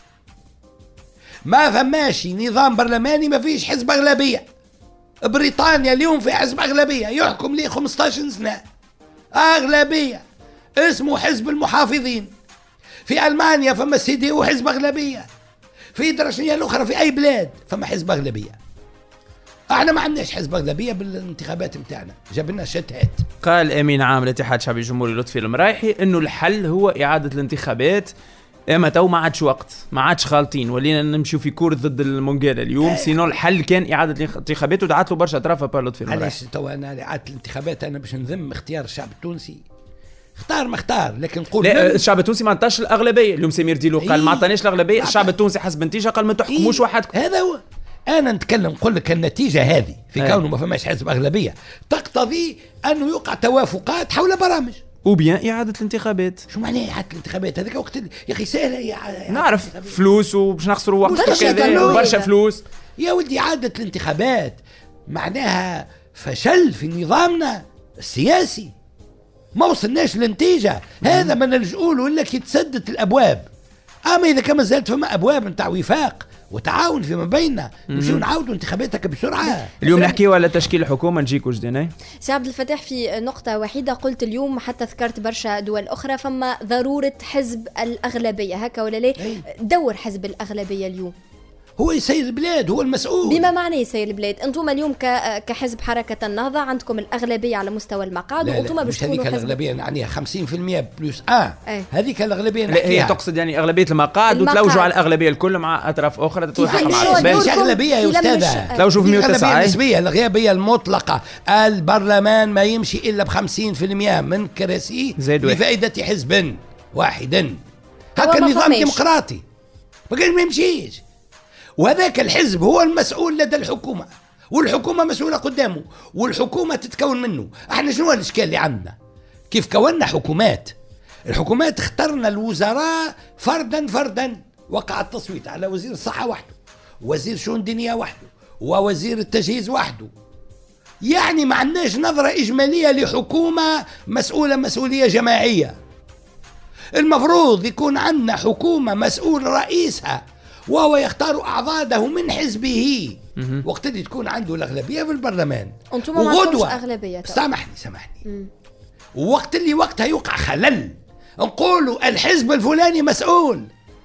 ما فماش نظام برلماني ما فيش حزب أغلبية. بريطانيا اليوم في حزب أغلبية يحكم لي 15 سنة، أغلبية اسمه حزب المحافظين. في ألمانيا فما سيدي وحزب أغلبية. في درجة الأخرى في أي بلاد فما حزب أغلبية. احنا ما عندناش حزب أغلبية بالانتخابات متاعنا، جاب لنا شتات. قال أمين عام الاتحاد الشعبي الجمهوري لطفي المرايحي إنه الحل هو إعادة الانتخابات. اما تو ما عادش وقت، ما عادش خالطين، ولينا نمشيو في كور ضد المونجالا اليوم. سينو الحل كان اعاده الانتخابات، ودعت له برشا اطراف لطفي المرايحي. علاش تو انا اعاده الانتخابات انا باش نذم اختيار الشعب التونسي؟ اختار ما اختار، لكن نقول لا الشعب التونسي ما عطاش الاغلبيه. اليوم سمير ديلو قال ما عطانيش الاغلبيه. الشعب التونسي حسب النتيجه قال ما تحكموش وحدكم. هذا هو. انا نتكلم نقول لك النتيجه هذه في كونه ما فماش حزب اغلبيه تقتضي انه يوقع توافقات حول برامج وبيان إعادة الانتخابات. شو معناه إعادة الانتخابات؟ هذاك وقت يا أخي سهلة نعرف فلوس وباش نخسروا وقت برشا فلوس. يا ولدي إعادة الانتخابات معناها فشل في نظامنا السياسي، ما وصلناش لنتيجة. هذا ما نلجؤوا له إلا كي تسدت الأبواب. اما اذا كان ما زالت فما ابواب نتاع وفاق وتعاون فيما بيننا نمشيو نعاودوا انتخاباتك بسرعه. اليوم نحكيو على تشكيل حكومه نجيك وجدنا. سي عبد الفتاح في نقطه وحيده قلت اليوم حتى ذكرت برشا دول اخرى فما ضروره حزب الاغلبيه هكا ولا لا؟ دور حزب الاغلبيه اليوم هو يسير البلاد، هو المسؤول. بما معناه يسير البلاد. انتم اليوم كحزب حركه النهضه عندكم الاغلبيه على مستوى المقاعد وانتم باش تكونوا هذيك الاغلبيه نعنيها 50% بلس هذيك الاغلبيه هي تقصد يعني اغلبيه المقاعد وتلوجوا على الاغلبيه الكل مع اطراف اخرى تتوافق مع مش اغلبيه يا استاذه، تلوجوا في 109 نسبيه. الاغلبيه المطلقه البرلمان ما يمشي الا ب 50% من كراسي بفائده حزب واحد. هكا النظام الديمقراطي ما يمشيش. وهذاك الحزب هو المسؤول لدى الحكومة، والحكومة مسؤولة قدامه، والحكومة تتكون منه. احنا شنو الاشكال اللي عندنا؟ كيف كوننا حكومات، الحكومات اخترنا الوزراء فردا، وقع التصويت على وزير الصحة وحده، وزير شؤون دينية وحده، ووزير التجهيز وحده. يعني ما عندناش نظرة إجمالية لحكومة مسؤولة مسؤولية جماعية. المفروض يكون عندنا حكومة مسؤول رئيسها وهو يختار أعضاده من حزبه وقت اللي تكون عنده الأغلبية في البرلمان. وغدوة أغلبية سامحني وقت اللي وقتها يوقع خلل نقولوا الحزب الفلاني مسؤول.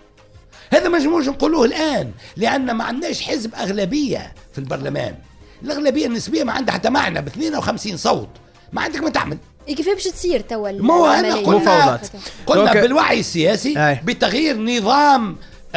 هذا ما نجموش نقولوه الآن لأن ما عندناش حزب أغلبية في البرلمان. الأغلبية النسبية ما عندها حتى معنى ب 52 صوت، ما عندك ما تعمل. كيف باش تصير توا المفاوضات؟ قلنا بالوعي السياسي بتغيير نظام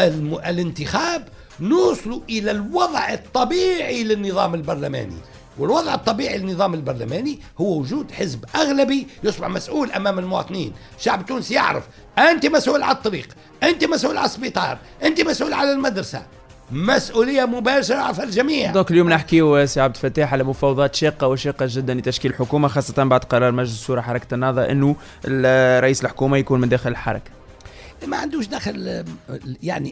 الانتخاب نوصلوا إلى الوضع الطبيعي للنظام البرلماني. والوضع الطبيعي للنظام البرلماني هو وجود حزب أغلبي يصبح مسؤول أمام المواطنين. الشعب التونسي يعرف أنت مسؤول على الطريق، أنت مسؤول على السبيطار، أنت مسؤول على المدرسة، مسؤولية مباشرة في الجميع. دوك اليوم نحكيو سي عبد الفتاح على مفاوضات شاقة وشاقة جدا لتشكيل حكومة، خاصة بعد قرار مجلس الشورى حركة النهضة أنه رئيس الحكومة يكون من داخل الحركة. ما عندوش دخل يعني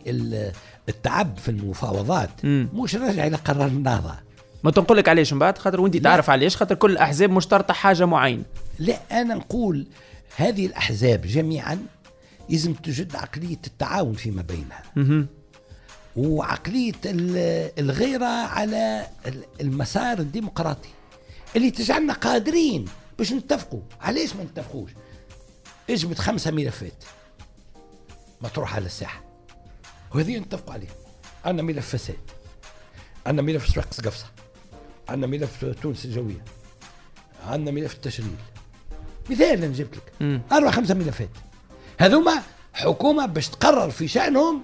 التعب في المفاوضات مش راجع إلى قرار النهضة. ما تنقول لك علاش من بعد خاطر وانت تعرف علاش، خاطر كل الأحزاب مشترطة حاجة معينة. لا أنا نقول هذه الأحزاب جميعا لازم تجد عقلية التعاون فيما بينها وعقلية الغيرة على المسار الديمقراطي اللي تجعلنا قادرين باش نتفقوا. علاش ما نتفقوش؟ اجبت 5 ملفات مطروح على الساحة وهذه نتفقوا عليه. عندنا ملف فساد، عندنا ملف سواق قفصة، عندنا ملف تونس الجوية، عندنا ملف التشغيل. مثال أنا جبت لك 4-5 ملفات هذوما حكومة باش تقرر في شأنهم،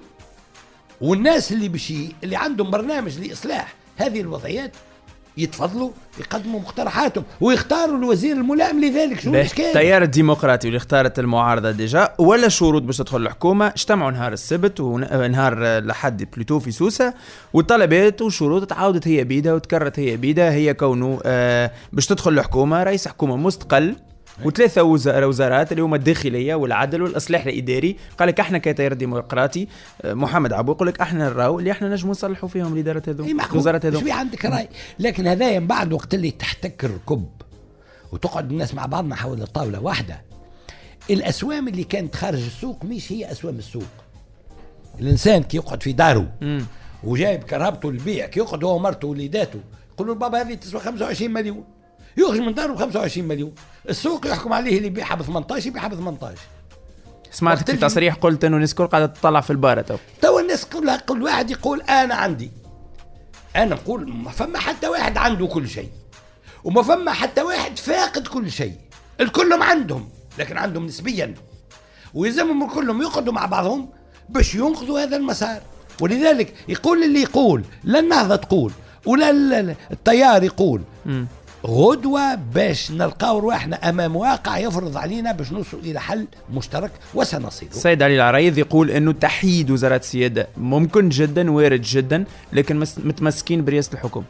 والناس اللي عندهم برنامج لإصلاح هذه الوضعيات يتفضلوا يقدموا مقترحاتهم ويختاروا الوزير الملائم لذلك. شو الاشكال؟ التيار الديمقراطي اللي اختارت المعارضه ديجا ولا شروط باش تدخل الحكومه اجتمعوا نهار السبت ونهار الاحد بلوتو في سوسه، والطلبات والشروط تعاودت هي بيدها وتكررت هي بيدها. هي كونه باش تدخل الحكومه رئيس حكومه مستقل وثلاثة وزارات اللي هما الداخلية والعدل والإصلاح الإداري. قال لك احنا كتيار ديمقراطي محمد عبو يقول لك احنا نراو اللي احنا نجموا نصلحوا فيهم الإدارات هذو الوزارات هذو. شو عندك رأي؟ لكن هذا من بعد وقت اللي تحتك الركب وتقعد الناس مع بعضنا حول الطاولة واحدة. الأسوام اللي كانت خارج السوق مش هي أسوام السوق. الإنسان كي يقعد في داره وجايب كرهبته للبيع، كي يقعد هو ومرته ووليداته يقولوا بابا هذه تسوى 25 مليون، يخرج من داره ب 25 مليون. السوق يحكم عليه اللي يبيعها ب 18 يبيعها ب 18. سمعت في تصريح قلت انه الناس كل قاعده تطلع في البارة تو الناس كلها كل واحد يقول انا عندي. انا نقول ما فما حتى واحد عنده كل شيء وما فما حتى واحد فاقد كل شيء. الكلهم عندهم لكن عندهم نسبيا، ويلزمهم كلهم يقعدوا مع بعضهم باش ينقذوا هذا المسار. ولذلك يقول اللي يقول لا النهضة تقول ولا التيار يقول غدوة باش نلقاو رواحنا أمام واقع يفرض علينا باش نوصل إلى حل مشترك وسنصل. السيد علي العرايض يقول أنه تحييد وزارات السيادة ممكن جدا وارد جدا لكن متمسكين برئاسة الحكومة.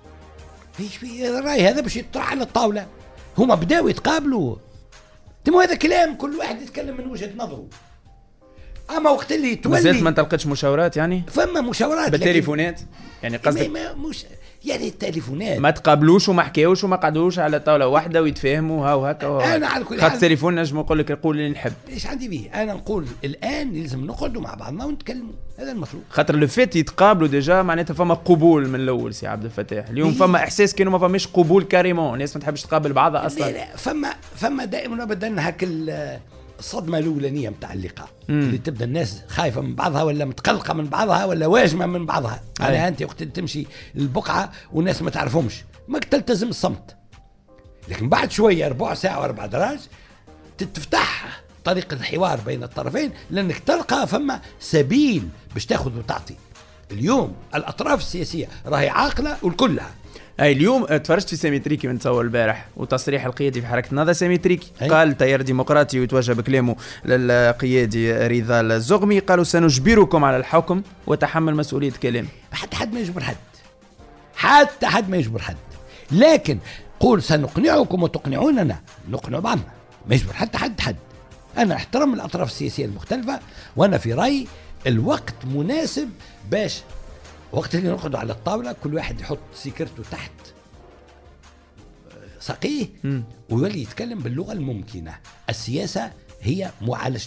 ايش في الرأي هذا باش يطرح على الطاولة؟ هما بداوا يتقابلوا. تم هذا كلام كل واحد يتكلم من وجهة نظره. أما وقت اللي تولي مازالت ما تلقتش مشاورات يعني؟ فما مشاورات بالتليفونات يعني قصدك؟ مش يعني التليفونات ما تقابلوش وما حكاوش وما قعدوش على طاوله واحده ويتفاهموا ها وهكا. انا على كل خاطر التليفون نجم نقول لك قول اللي نحب. ايش عندي بيه؟ انا نقول الان لازم نقعدوا مع بعضنا ونتكلموا، هذا المطلوب. خاطر لو فات يتقابلوا ديجا معناتها فما قبول من الاول سي عبد الفتاح. اليوم فما احساس كانوا ما فماش قبول كاريمون، الناس ما تحبش تقابل بعضها اصلا. لا فما دائما ابدا هاك الصدمه الاولانيه نتاع اللقاء اللي تبدا الناس خايفه من بعضها ولا متقلقه من بعضها ولا واجمه من بعضها. يعني انت وقت تمشي البقعه والناس ما تعرفهمش ما تلتزم الصمت، لكن بعد شويه ربع ساعه و4 دراج تفتح طريق الحوار بين الطرفين، لانك تلقى فما سبيل باش تاخذ وتعطي. اليوم الاطراف السياسيه راهي عاقله والكلها. اي اليوم تفرجت في سامي تريكي من تصور البارح وتصريح القيادي في حركه النهضه. سامي تريكي قال تيار ديمقراطي ويتوجه بكلامه للقيادي رضا الزغمي، قالوا سنجبركم على الحكم وتحمل مسؤوليه كلام. حد ما يجبر حتى حد ما يجبر حد، لكن قول سنقنعكم وتقنعوننا، نقنع بعضنا، ما يجبر حد. انا احترم الاطراف السياسيه المختلفه، وانا في رايي الوقت مناسب باش وقت اللي نقعدوا على الطاولة كل واحد يحط سيكرته تحت ساقيه ويولي يتكلم باللغة الممكنة. السياسة هي معالجة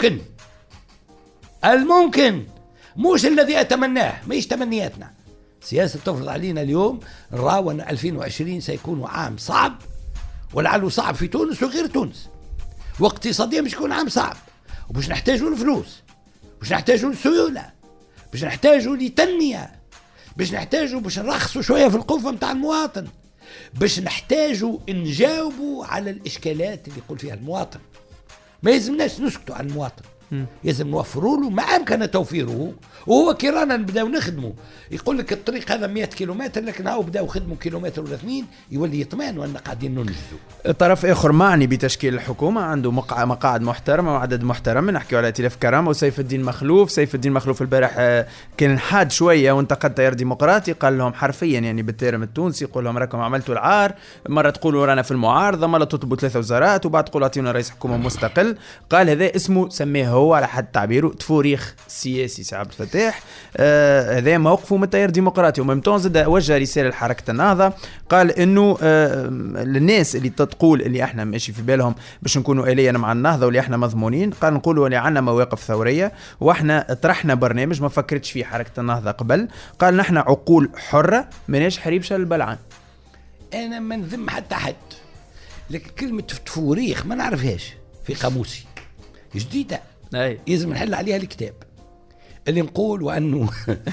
الممكن مش الذي أتمناه، مش تمنياتنا. سياسة تفرض علينا اليوم نراو أن 2020 سيكون عام صعب، ولعله صعب في تونس وغير تونس، واقتصاديا مش يكون عام صعب، وباش نحتاجوا الفلوس، باش نحتاجوا السيولة، باش نحتاجوا لتنمية، باش نحتاجوا باش نرخصوا شوية في القوة متاع المواطن، باش نحتاجوا نجاوبوا على الإشكالات اللي يقول فيها المواطن. ما يلزمناش نسكتوا على المواطن، لازم نوفروا له ما أمكن توفيره. وهو كيرانا نبداو نخدموا، يقول لك الطريق هذا 100 كيلومتر، لكن هاو بداو خدموا كيلومتر ولا 2 يولي يطمئن وأن قاعدين ننجزوا. طرف آخر معني بتشكيل الحكومة عنده مقاعد محترمة وعدد محترم، نحكيو على ائتلاف كرامة وسيف الدين مخلوف. سيف الدين مخلوف البارح كان حاد شوية وانتقد تيار ديمقراطي، قال لهم حرفيا يعني بالترم التونسي، يقول لهم راكم عملتوا العار، مرة تقولوا رانا في المعارضة، مرة تطلبوا 3 وزارات، وبعد تقولوا اعطيونا رئيس حكومة مستقل. قال هذا اسمه سميه هو على حد تعبيره تفوريخ سياسي سي عبد الفتاح. هذا موقفه من التيار الديمقراطي. وممتون زاد وجه رسالة لحركة النهضة، قال انه للناس اللي تقول اللي احنا ماشي في بالهم باش نكونوا آليا مع النهضة واللي احنا مضمونين، قال نقولوا اللي عندنا مواقف ثورية واحنا طرحنا برنامج ما فكرتش فيه حركة النهضة قبل. قال نحن عقول حرة ماناش حريبشة للبلعان. انا ما نذم حتى حد، لكن كلمة تفوريخ ما نعرفهاش في قاموسي، جديدة لازم نحل عليها الكتاب. اللي نقول وأنه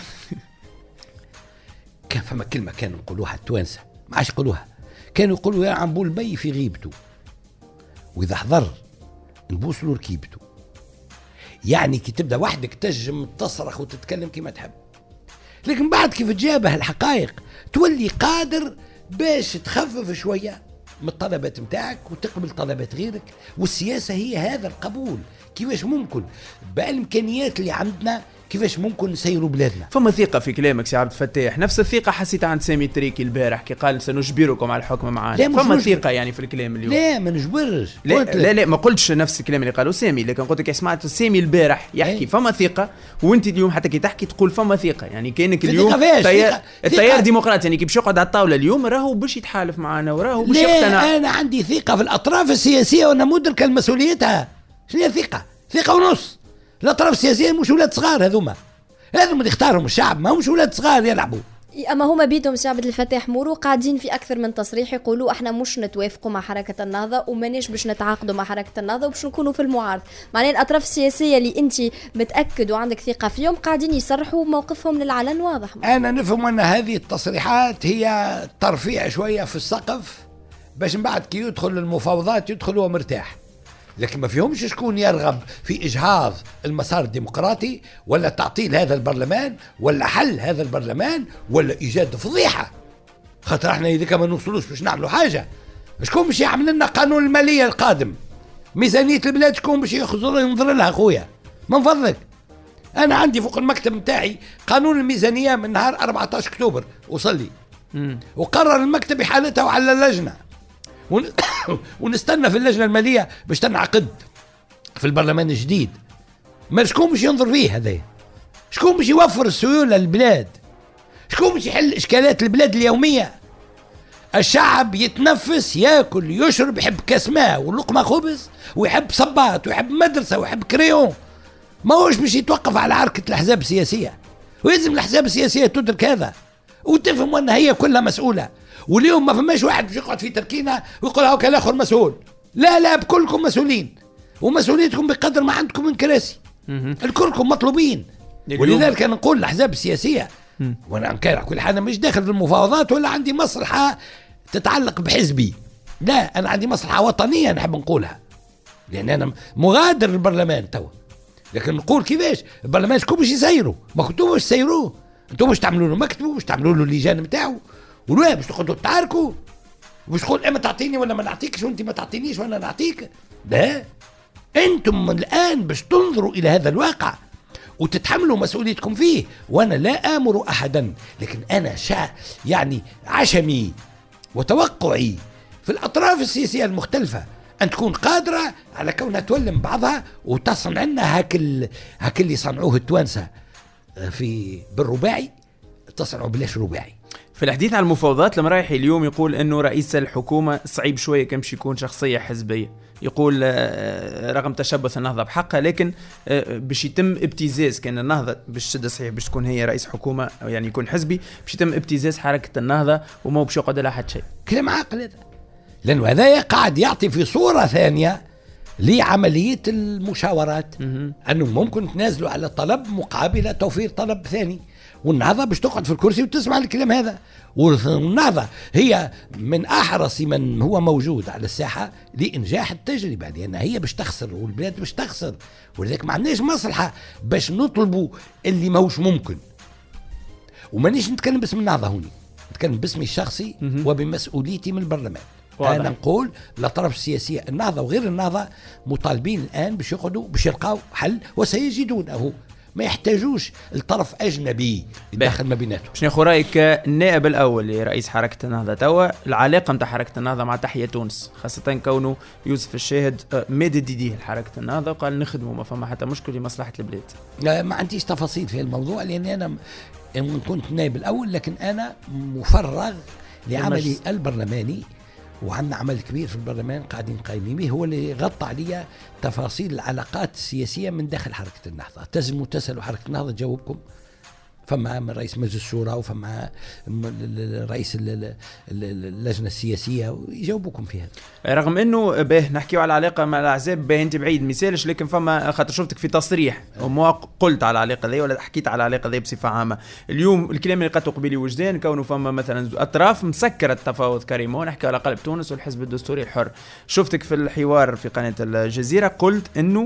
كان فما كلمة كانوا يقولوها التوانسة ما عادش يقولوها، كانوا يقولوا يا عمبول بي في غيبته وإذا حضر نبوس له ركيبته. يعني كي تبدأ وحدك تجم تصرخ وتتكلم كما تحب، لكن بعد كيف تجابه الحقائق تولي قادر باش تخفف شوية من الطلبات متاعك وتقبل طلبات غيرك. والسياسة هي هذا القبول. كيفاش ممكن بالإمكانيات اللي عندنا كيفاش ممكن نسيروا بلادنا؟ فما ثقة في كلامك سي عبد الفتاح، نفس الثقة حسيت عند سامي تريكي البارح كي قال سنجبركم على الحكم معانا. فما ثقة يعني في الكلام اليوم. لا ما نجبرش. لا ما قلتش نفس الكلام اللي قالوا سامي، لكن قلت لك سمعت سامي البارح يحكي فما ثقة، وانت اليوم حتى كي تحكي تقول فما ثقة. يعني كانك اليوم التيار ديمقراطي يعني كي باش يقعد على الطاولة اليوم راهو باش يتحالف معنا وراهو باش يقتنع. انا عندي ثقة في الأطراف السياسية وانا مدرك مسؤوليتها. شنو هي ثقة ونص. الأطراف السياسية مش ولاد صغار، هذوما اللي اختارهم الشعب، ما همش ولاد صغار يلعبوا. اما هما بيدهم سي عبد الفتاح مورو قاعدين في اكثر من تصريح يقولوا احنا مش نتوافقوا مع حركه النهضه وماناش باش نتعاقدوا مع حركه النهضه وباش نكونوا في المعارض. معناه الاطراف السياسيه اللي انت متاكد وعندك ثقه فيهم قاعدين يصرحوا موقفهم للعلن واضح. انا نفهم ان هذه التصريحات هي ترفيع شويه في السقف باش من بعد كي يدخل المفاوضات يدخل هو مرتاح، لكن ما فيهمش شكون يرغب في إجهاض المسار الديمقراطي ولا تعطيل هذا البرلمان ولا حل هذا البرلمان ولا إيجاد فضيحة. خاطر احنا إذا ما نوصلوش باش نعملوا حاجة، شكون باش يعمل لنا قانون المالية القادم؟ ميزانية البلاد شكون باش ينظر لها خويا؟ من فضلك أنا عندي فوق المكتب متاعي قانون الميزانية من نهار 14 أكتوبر وصل لي، وقرر المكتب إحالته على اللجنة ونستنى في اللجنة المالية باش تنعقد في البرلمان الجديد. ما شكون باش ينظر فيه هذا؟ شكون باش يوفر السيولة للبلاد؟ شكون باش يحل اشكالات البلاد اليوميه؟ الشعب يتنفس، ياكل، يشرب، يحب كاس ماء ولقمه خبز، ويحب صباط، ويحب مدرسه، ويحب كريون. ما هوش باش يتوقف على عركه الاحزاب السياسيه. ويلزم الاحزاب السياسيه تدرك هذا وتفهم ان هي كلها مسؤوله. واليوم ما فماش واحد باش يقعد في تركينا ويقول هاكا الاخر مسؤول. لا لا، بكلكم مسؤولين، ومسؤوليتكم بقدر ما عندكم من كراسي. الكلكم مطلوبين. ولذلك انا نقول الاحزاب السياسيه، وانا كان كل حاجه مش داخل في المفاوضات ولا عندي مصلحه تتعلق بحزبي. لا، انا عندي مصلحه وطنيه نحب نقولها، لان انا مغادر البرلمان توا. لكن نقول كيفاش البرلمان شكون باش يسيروا؟ ما كنتوا باش تسيروه، انتوا باش تعملوا له مكتبه، باش تعملوا له اللجان نتاعو، ولا باش تقعدوا تعاركوا باش تقول اما تعطيني ولا ما نعطيكش، وانت ما تعطينيش وانا نعطيك. لا، انتم من الان باش تنظروا الى هذا الواقع وتتحملوا مسؤوليتكم فيه. وانا لا امر احدا، لكن انا يعني عشمي وتوقعي في الاطراف السياسيه المختلفه ان تكون قادره على كونها تولم بعضها وتصنع لنا هاك اللي صنعوه التوانسه في بالرباعي، تصنعوا بلاش رباعي. في الحديث عن المفاوضات، المرايحي اليوم يقول انه رئيس الحكومه صعيب شويه كان باش يكون شخصيه حزبيه. يقول رغم تشبث النهضه بحقها، لكن باش يتم ابتزاز، كان النهضه باش تشد صحيح باش تكون هي رئيس حكومه يعني يكون حزبي، باش يتم ابتزاز حركه النهضه وما باش يقعد لها حد شيء. كلام عاقل هذا، لانه هذا قاعد يعطي في صوره ثانيه لعمليه المشاورات، انه ممكن تنازلوا على طلب مقابل توفير طلب ثاني، والنهضه باش تقعد في الكرسي وتسمع الكلام هذا. والنهضه هي من احرص من هو موجود على الساحه لانجاح التجربه، لان هي باش تخسر والبلاد باش تخسر، ولذلك ما عندناش مصلحه باش نطلبوا اللي ماهوش ممكن. ومانيش نتكلم باسم النهضه هوني، نتكلم باسمي الشخصي وبمسؤوليتي من البرلمان. أنا نقول الأطراف السياسية النهضة وغير النهضة مطالبين الآن باش يقعدوا باش يلقاو حل، وسيجدونه. ما يحتاجوش الطرف أجنبي داخل ما بيناتهم. باش ناخذ رأيك النائب الأول لرئيس حركة النهضة توا، العلاقة متاع حركة النهضة مع تحيا تونس، خاصة كونه يوسف الشاهد مادد يديه لحركة النهضة وقال نخدموا ما فما حتى مشكل لمصلحة البلاد. لا، ما عنديش تفاصيل في الموضوع، لأن أنا كنت نائب الأول، لكن أنا مفرغ لعملي البرلماني، وعندنا عمل كبير في البرلمان قاعدين قايمين به، هو اللي غطى عليا تفاصيل العلاقات السياسية من داخل حركة النهضة. تزموا تسألوا حركة النهضة تجاوبكم، فما من رئيس مجلس الشورى وفما رئيس اللجنة السياسية يجاوبوكم في هذا. رغم انه به نحكيو على العلاقة مع الاحزاب، به انت بعيد مثالش، لكن فما خاطر شفتك في تصريح وما قلت على العلاقة ذي ولا حكيت على العلاقة ذي بصفة عامة. اليوم الكلام اللي قلته قبيلي وجدان، كونه فما مثلا اطراف مسكرة التفاوض كريمون، نحكي على قلب تونس والحزب الدستوري الحر. شفتك في الحوار في قناة الجزيرة قلت انه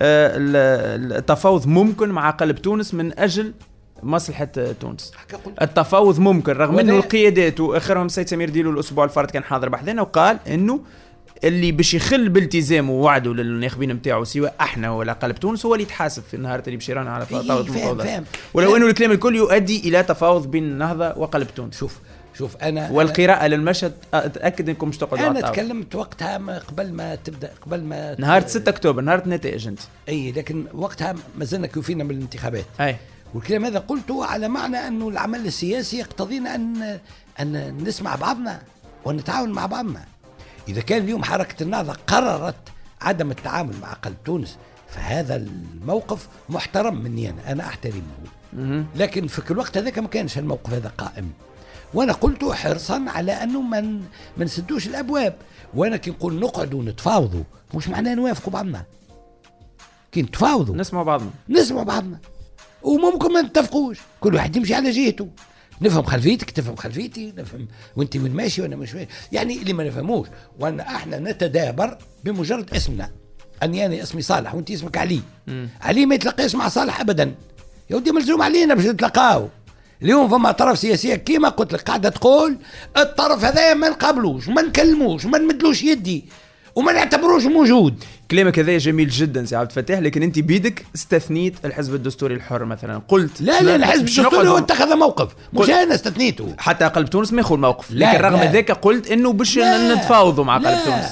التفاوض ممكن مع قلب تونس من اجل مصلحة تونس. التفاوض ممكن، رغم انه القيادات واخرهم السيد سمير ديلو الاسبوع الفارط كان حاضر بحذنا وقال انه اللي باش يخل بالتزامه ووعده للناخبين نتاعو سواء احنا ولا قلب تونس هو اللي يتحاسب في النهار اللي باش يرانا على تفاوض المفاوضات، ولو انه الكلام الكل يؤدي الى تفاوض بين النهضة وقلب تونس. شوف انا والقراءة للمشهد اتاكد انكم مش تقعدوا انا تكلمت وقتها قبل ما تبدا، قبل ما نهار 6 اكتوبر نهار النتائج انت. اي، لكن وقتها ما زلنا كيفينا من الانتخابات. اي، والكلام هذا قلته على معنى أنه العمل السياسي يقتضينا أن نسمع بعضنا ونتعاون مع بعضنا. إذا كان اليوم حركة النهضة قررت عدم التعامل مع قلب تونس، فهذا الموقف محترم مني، أنا أحترمه. لكن في كل وقت هذاك ما كانش الموقف هذا قائم، وأنا قلت حرصا على أنه ما نسدوش الأبواب. وأنا كي نقول نقعدوا نتفاوضوا مش معناه نوافقوا بعضنا، كي نتفاوضوا نسمع بعضنا وممكن ما نتفقوش، كل واحد يمشي على جهته. نفهم خلفيتك تفهم خلفيتي، نفهم وانت وين ماشي وانا مش ماشي، يعني اللي ما نفهموش. وان احنا نتدابر بمجرد اسمنا، اني انا اسمي صالح وانت اسمك علي. علي ما يتلقاش مع صالح ابدا، يا ودي ملزوم علينا باش نتلقاو. اليوم فما طرف سياسيه كيما قلت لك قاعده تقول الطرف هذا ما نقابلوش ما نكلموش ما نمدلوش يدي وما نعتبروش موجود. كلامك هذا جميل جدا سي عبد الفتاح، لكن انت بيدك استثنيت الحزب الدستوري الحر مثلا، قلت لا الحزب الدستوري هو اتخذ موقف، مش انا استثنيته. حتى قلب تونس ما ياخذ موقف، لكن رغم ذلك قلت انه باش نتفاوضوا مع قلب تونس.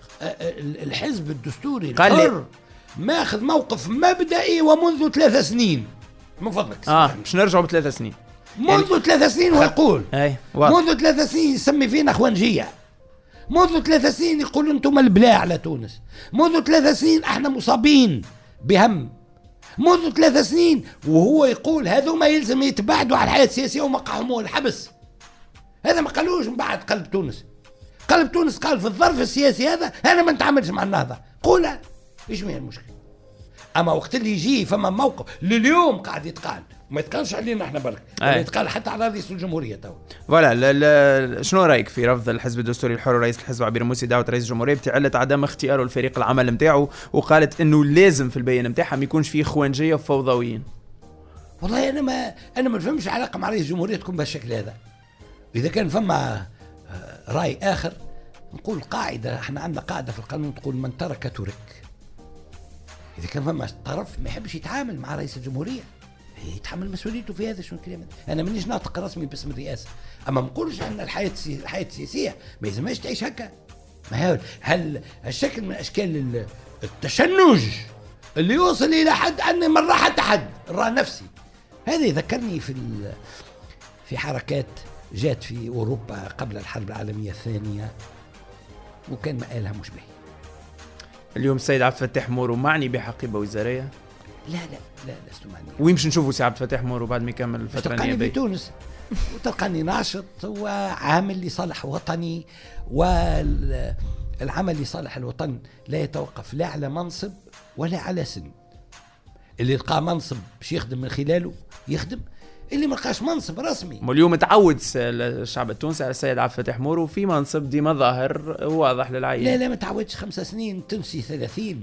الحزب الدستوري الحر ماخذ موقف مبدئي ومنذ 3 سنين من فضلك. باش نرجعوا ب3 سنين. منذ 3 سنين ويقول منذ 3 سنين يسمي فينا اخوانجيه، منذ 3 سنين يقول انتم البلاع على تونس، منذ 3 سنين احنا مصابين بهم، منذ 3 سنين وهو يقول هذوما يلزم يتبعدوا على الحياه السياسيه ومقعهم الحبس. هذا ما قالوش من بعد قلب تونس. قلب تونس قال في الظرف السياسي هذا انا ما نتعاملش مع النهضه، قولها ايش هي المشكله؟ اما وقت اللي يجي فما موقف لليوم قاعد يتقال، ما يتقالش علينا احنا برك، يتقال حتى على رئيس الجمهوريه تو. فوالا شنو رايك في رفض الحزب الدستوري الحر ورئيس الحزب عبير موسي دعوه رئيس الجمهوريه بتعلة عدم اختياره لفريق العمل نتاعو، وقالت انه لازم في البيان نتاعها ما يكونش فيه خوانجيه وفوضويين؟ والله انا ما نفهمش علاقه مع رئيس الجمهوريه تكون بهالشكل هذا. اذا كان فما راي اخر نقول قاعده، احنا عندنا قاعده في القانون تقول من ترك ترك. اذا كان فما طرف ما يحبش يتعامل مع رئيس الجمهوريه يتحمل مسؤوليته في هذا. شنو الكلام؟ انا مانيش ناطق رسمي باسم الرئاسه، اما ما نقولش ان الحياه السياسيه ما يلزمهاش تعيش هكا. ما هل الشكل من اشكال التشنج اللي يوصل الى حد ان من راحه حد الراء نفسي. هذا يذكرني في حركات جات في اوروبا قبل الحرب العالميه الثانيه وكان مآلها مشبه. اليوم السيد عبد الفتاح مورو معني بحقيبه وزاريه؟ لا لست معني. وين باش نشوفوا سي عبد الفتاح مورو بعد ما يكمل الفتره النيابيه؟ تلقاني في تونس وتلقاني ناشط وعامل لصالح وطني، والعمل لصالح الوطن لا يتوقف لا على منصب ولا على سن. اللي لقى منصب باش يخدم من خلاله يخدم، اللي ما لقاش منصب رسمي. اليوم تعود الشعب التونسي على السيد عبد الفتاح مورو في منصب ديما ظاهر واضح للعين. لا ما تعودش 5 سنين تونسي 30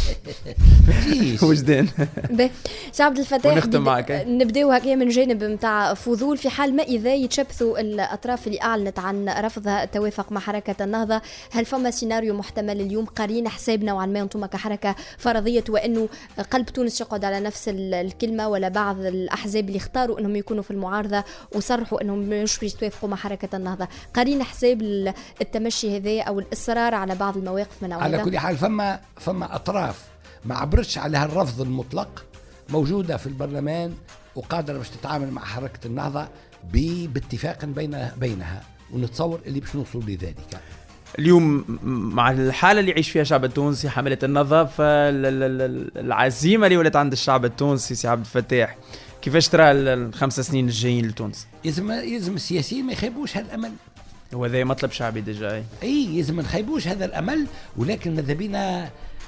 وجدان. سي عبد الفتاح ونختم معك. نبداو هكا من جانب نتاع فضول. في حال ما اذا يتشبثوا الاطراف اللي اعلنت عن رفضها التوافق مع حركه النهضه، هل فما سيناريو محتمل اليوم قارين حساب نوعا ما انتم كحركه فرضيه وانه قلب تونس يقعد على نفس الكلمه، ولا بعض الاحزاب اللي اختاروا انهم يكونوا في المعارضه وصرحوا انهم مش يتوافقوا مع حركه النهضه، قارين حساب التمشي هذا او الاصرار على بعض المواقف من نوع على كل حال فما اطراف ما عبرتش على هالرفض المطلق موجوده في البرلمان وقادره باش تتعامل مع حركه النهضه باتفاق بينها، ونتصور اللي باش نوصل لذلك. اليوم مع الحالة اللي يعيش فيها الشعب التونسي حملة النهضة، فالعزيمة اللي ولت عند الشعب التونسي سي عبد الفتاح، كيفاش ترى ال5 سنين الجايين لتونس؟ يلزم السياسيين ما يخيبوش هالامل. وهذا مطلب شعبي ديجا. يلزم ما نخيبوش هذا الامل، ولكن ماذا بينا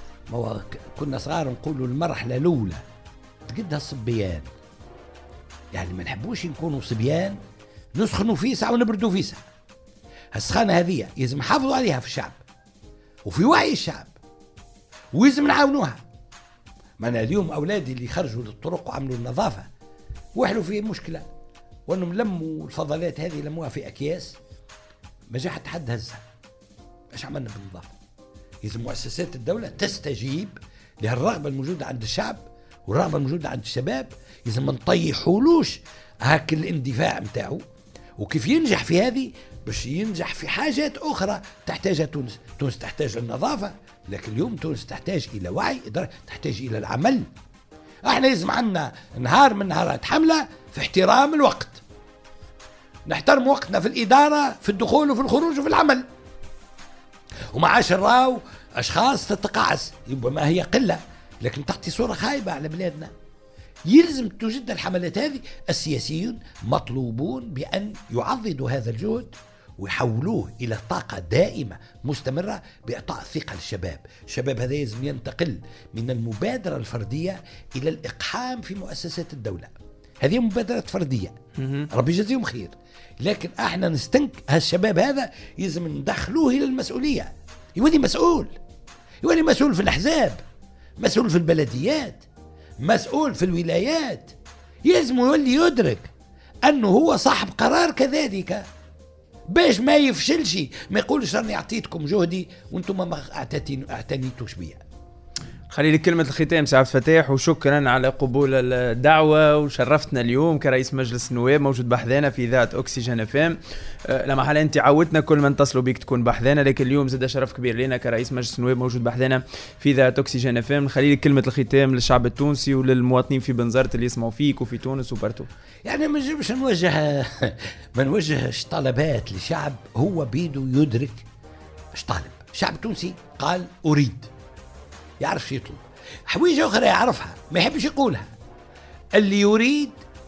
كنا صغار نقولوا المرحله الاولى تقدها الصبيان، يعني ما نحبوش نكونوا صبيان نسخنوا فيسع ونبردوا فيسع. السخانه هذه يلزم نحافظوا عليها في الشعب وفي وعي الشعب، ويلزم نعاونوها. ما أنا اليوم أولادي اللي خرجوا للطرق وعملوا النظافة وحلوا في مشكلة، وأنهم لموا الفضلات هذه لموها في أكياس، ما جاء حد هزها. ايش عملنا بالنظافة؟ إذا مؤسسات الدولة تستجيب لهالرغبة الموجودة عند الشعب والرغبة الموجودة عند الشباب، إذا ما نطيحولوش هاك الاندفاع متاعه. وكيف ينجح في هذه باش ينجح في حاجات أخرى تحتاجها تونس. تونس تحتاج النظافة، لكن اليوم تونس تحتاج إلى وعي، تحتاج إلى العمل. احنا لازم عندنا نهار من نهارات حملة في احترام الوقت، نحترم وقتنا في الإدارة، في الدخول وفي الخروج وفي العمل، وما عادش نراو أشخاص تتقاعس، يبقى ما هي قلة لكن تعطي صورة خايبة على بلادنا. يلزم توجد الحملات هذه. السياسيون مطلوبون بأن يعضدوا هذا الجهد ويحولوه إلى طاقة دائمة مستمرة بإعطاء ثقة للشباب. الشباب هذا لازم ينتقل من المبادرة الفردية إلى الإقحام في مؤسسات الدولة. هذه مبادرات فردية ربي يجزيهم خير، لكن احنا نستنك هالشباب هذا لازم ندخلوه إلى المسؤولية. يولي مسؤول في الأحزاب، مسؤول في البلديات، مسؤول في الولايات. يلزم يولي يدرك أنه هو صاحب قرار كذلك، باش ما يفشلش، ما يقولش راني أعطيتكم جهدي وانتم ما اعتنيتوش بيا. خلي لي كلمة الختام سي عبد الفتاح، وشكرا على قبول الدعوة وشرفتنا اليوم كرئيس مجلس النواب موجود بحذانا في إذاعة أوكسيجين اف ام. لما حالا أنت عودتنا كل ما نتصلوا بيك تكون بحذانا، لكن اليوم زاد شرف كبير لنا كرئيس مجلس النواب موجود بحذانا في إذاعة أوكسيجين اف ام. خلي لي كلمة الختام للشعب التونسي وللمواطنين في بنزرت اللي يسمعوا فيك وفي تونس وبرتو. يعني ما نجمش ما نوجهش طلبات لشعب هو بيده يدرك ايش طالب. الشعب التونسي قال أريد، يعرف شو يطلب. حويجة أخرى يعرفها ما يحبش يقولها. اللي يريد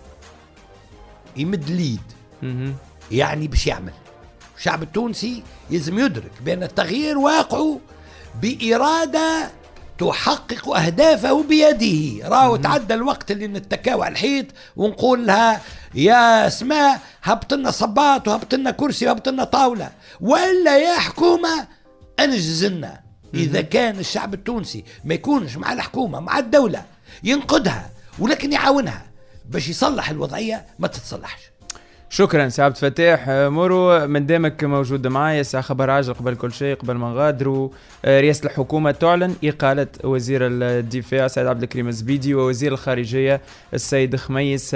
يمد اليد، يعني باش يعمل. الشعب التونسي يلزم يدرك بأن التغيير واقعه بإرادة تحقق أهدافه بيده. راهو تعدى الوقت اللي نتكاو على الحيط ونقول لها يا اسماء هبط لنا صباط وهبط لنا كرسي وهبط لنا طاولة، وإلا يا حكومة أنجز لنا. إذا كان الشعب التونسي ما يكونش مع الحكومة مع الدولة ينقدها ولكن يعاونها باش يصلح الوضعية ما تتصلحش. شكرا سي عبد الفتاح مورو، من دامك موجود معايا ساعة خبر عاجل قبل كل شيء قبل ما نغادروا. رئاسة الحكومة تعلن إقالة وزير الدفاع سيد عبد الكريم الزبيدي ووزير الخارجية السيد خميس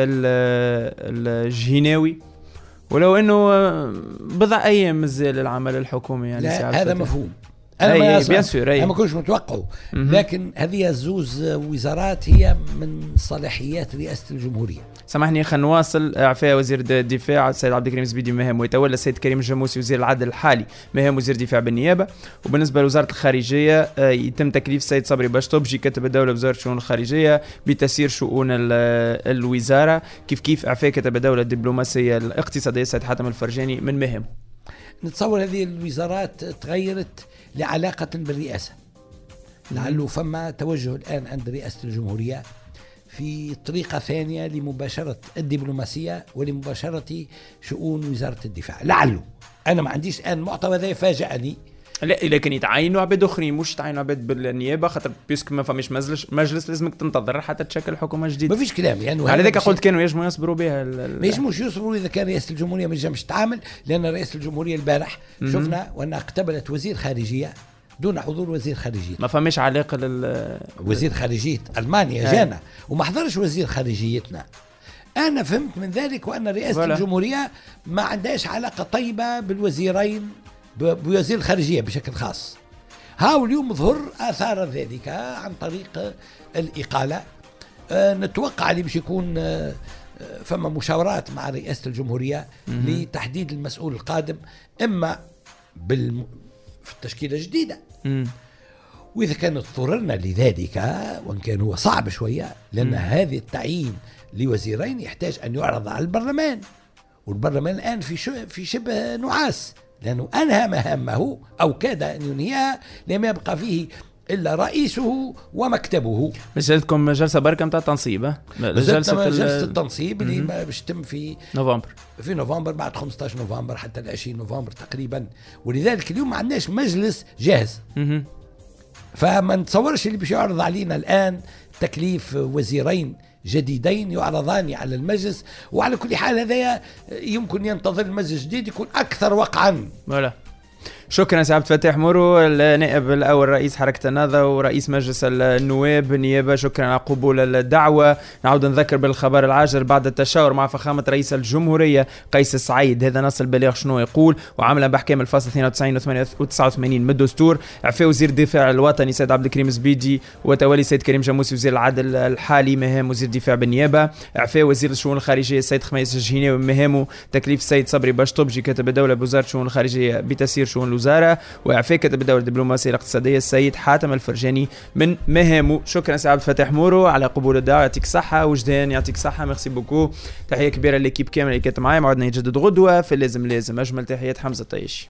الجهيناوي، ولو انه بضع ايام مازال العمل الحكومي. يعني لا هذا مفهوم، انا ما كنتش متوقعه، لكن هذه الزوز وزارات هي من صلاحيات رئاسة الجمهورية. سامحني خلينا نواصل. اعفاء وزير الدفاع السيد عبد الكريم الزبيدي مهام، ويتولى السيد كريم الجاموسي وزير العدل الحالي مهام وزير الدفاع بالنيابه. وبالنسبه لوزاره الخارجيه يتم تكليف السيد صبري باشطوبجي كاتب الدوله بوزاره الشؤون الخارجيه بتسيير شؤون الوزاره. كيف اعفاء كاتب الدوله الدبلوماسيه الاقتصاديه السيد حاتم الفرجاني من مهام. نتصور هذه الوزارات تغيرت لعلاقه بالرئاسه، لعله فما توجه الان عند رئاسه الجمهوريه في طريقة ثانية لمباشرة الدبلوماسية ولمباشرة شؤون وزارة الدفاع. لعله أنا ما عنديش الآن معطى هذا فاجأني. لا لكن يتعينوا عباد اخرين مش يتعينوا عباد بالنيابه، خاطر بيسك ما فماش مجلس لازمك تنتظر حتى تشكل حكومه جديده. ما فيش كلام يعني. على ذلك قلت كانوا يجموا يصبروا بها. ما يجموش يصبروا اذا كان رئاسه الجمهوريه ما ينجمش تعامل، لان رئاسه الجمهوريه البارح شفنا وانها اقتبلت وزير خارجيه دون حضور وزير خارجية. ما فماش علاقة وزير خارجية ألمانيا جانا وما حضرش وزير خارجيتنا. أنا فهمت من ذلك وأن رئاسة الجمهورية ما عندهاش علاقة طيبة بالوزيرين بوزير الخارجية بشكل خاص. اليوم ظهر آثار ذلك عن طريق الإقالة. نتوقع اللي باش يكون فما مشاورات مع رئاسة الجمهورية لتحديد المسؤول القادم، إما في التشكيلة الجديدة. وإذا كان اضطررنا لذلك، وإن كان هو صعب شوية، لأن هذه التعيين لوزيرين يحتاج أن يعرض على البرلمان، والبرلمان الآن في شبه نعاس، لأنه أنهى مهامه أو كاد أن ينهيها، لم يبقى فيه إلا رئيسه ومكتبه. مجلتكم جلسة بركة متاع تنصيب؟ جلسة التنصيب اللي باش تتم في نوفمبر بعد 15 نوفمبر حتى 20 نوفمبر تقريبا. ولذلك اليوم ما عندناش مجلس جاهز. فما نتصورش اللي باش يعرض علينا الآن تكليف وزيرين جديدين يعرضان على المجلس. وعلى كل حال هذا يمكن ينتظر المجلس الجديد يكون أكثر وقعا. شكرا سي عبد الفتاح مورو، النائب الاول رئيس حركه النهضه ورئيس مجلس النواب النيابه. شكرا على قبول الدعوه. نعود نذكر بالخبر العاجل بعد التشاور مع فخامه رئيس الجمهوريه قيس سعيد. هذا نص البلاغ شنو يقول؟ وعملا باحكام الفصل 92 و89 من الدستور، اعفاء وزير الدفاع الوطني سيد عبد الكريم الزبيدي وتولي سيد كريم جاموسي وزير العدل الحالي مهام وزير الدفاع بالنيابه. اعفاء وزير الشؤون الخارجيه السيد خميس الجهيناوي مهامه. تكليف السيد صبري باشطوبجي كاتب الدوله بوزاره الشؤون الخارجيه بتسيير شؤون الوزاره. واعفاء كاتب الدوله الدبلوماسيه الاقتصاديه السيد حاتم الفرجاني من مهامه. شكرا سي عبد الفتاح مورو على قبول الدعوه. يعطيك صحه وجدان، يعطيك صحه، ميرسي بوكو. تحيه كبيره ليكيب كامل اللي كانت معايا. موعدنا يتجدد غدوه في لازم اجمل تحيات حمزه الطيشي.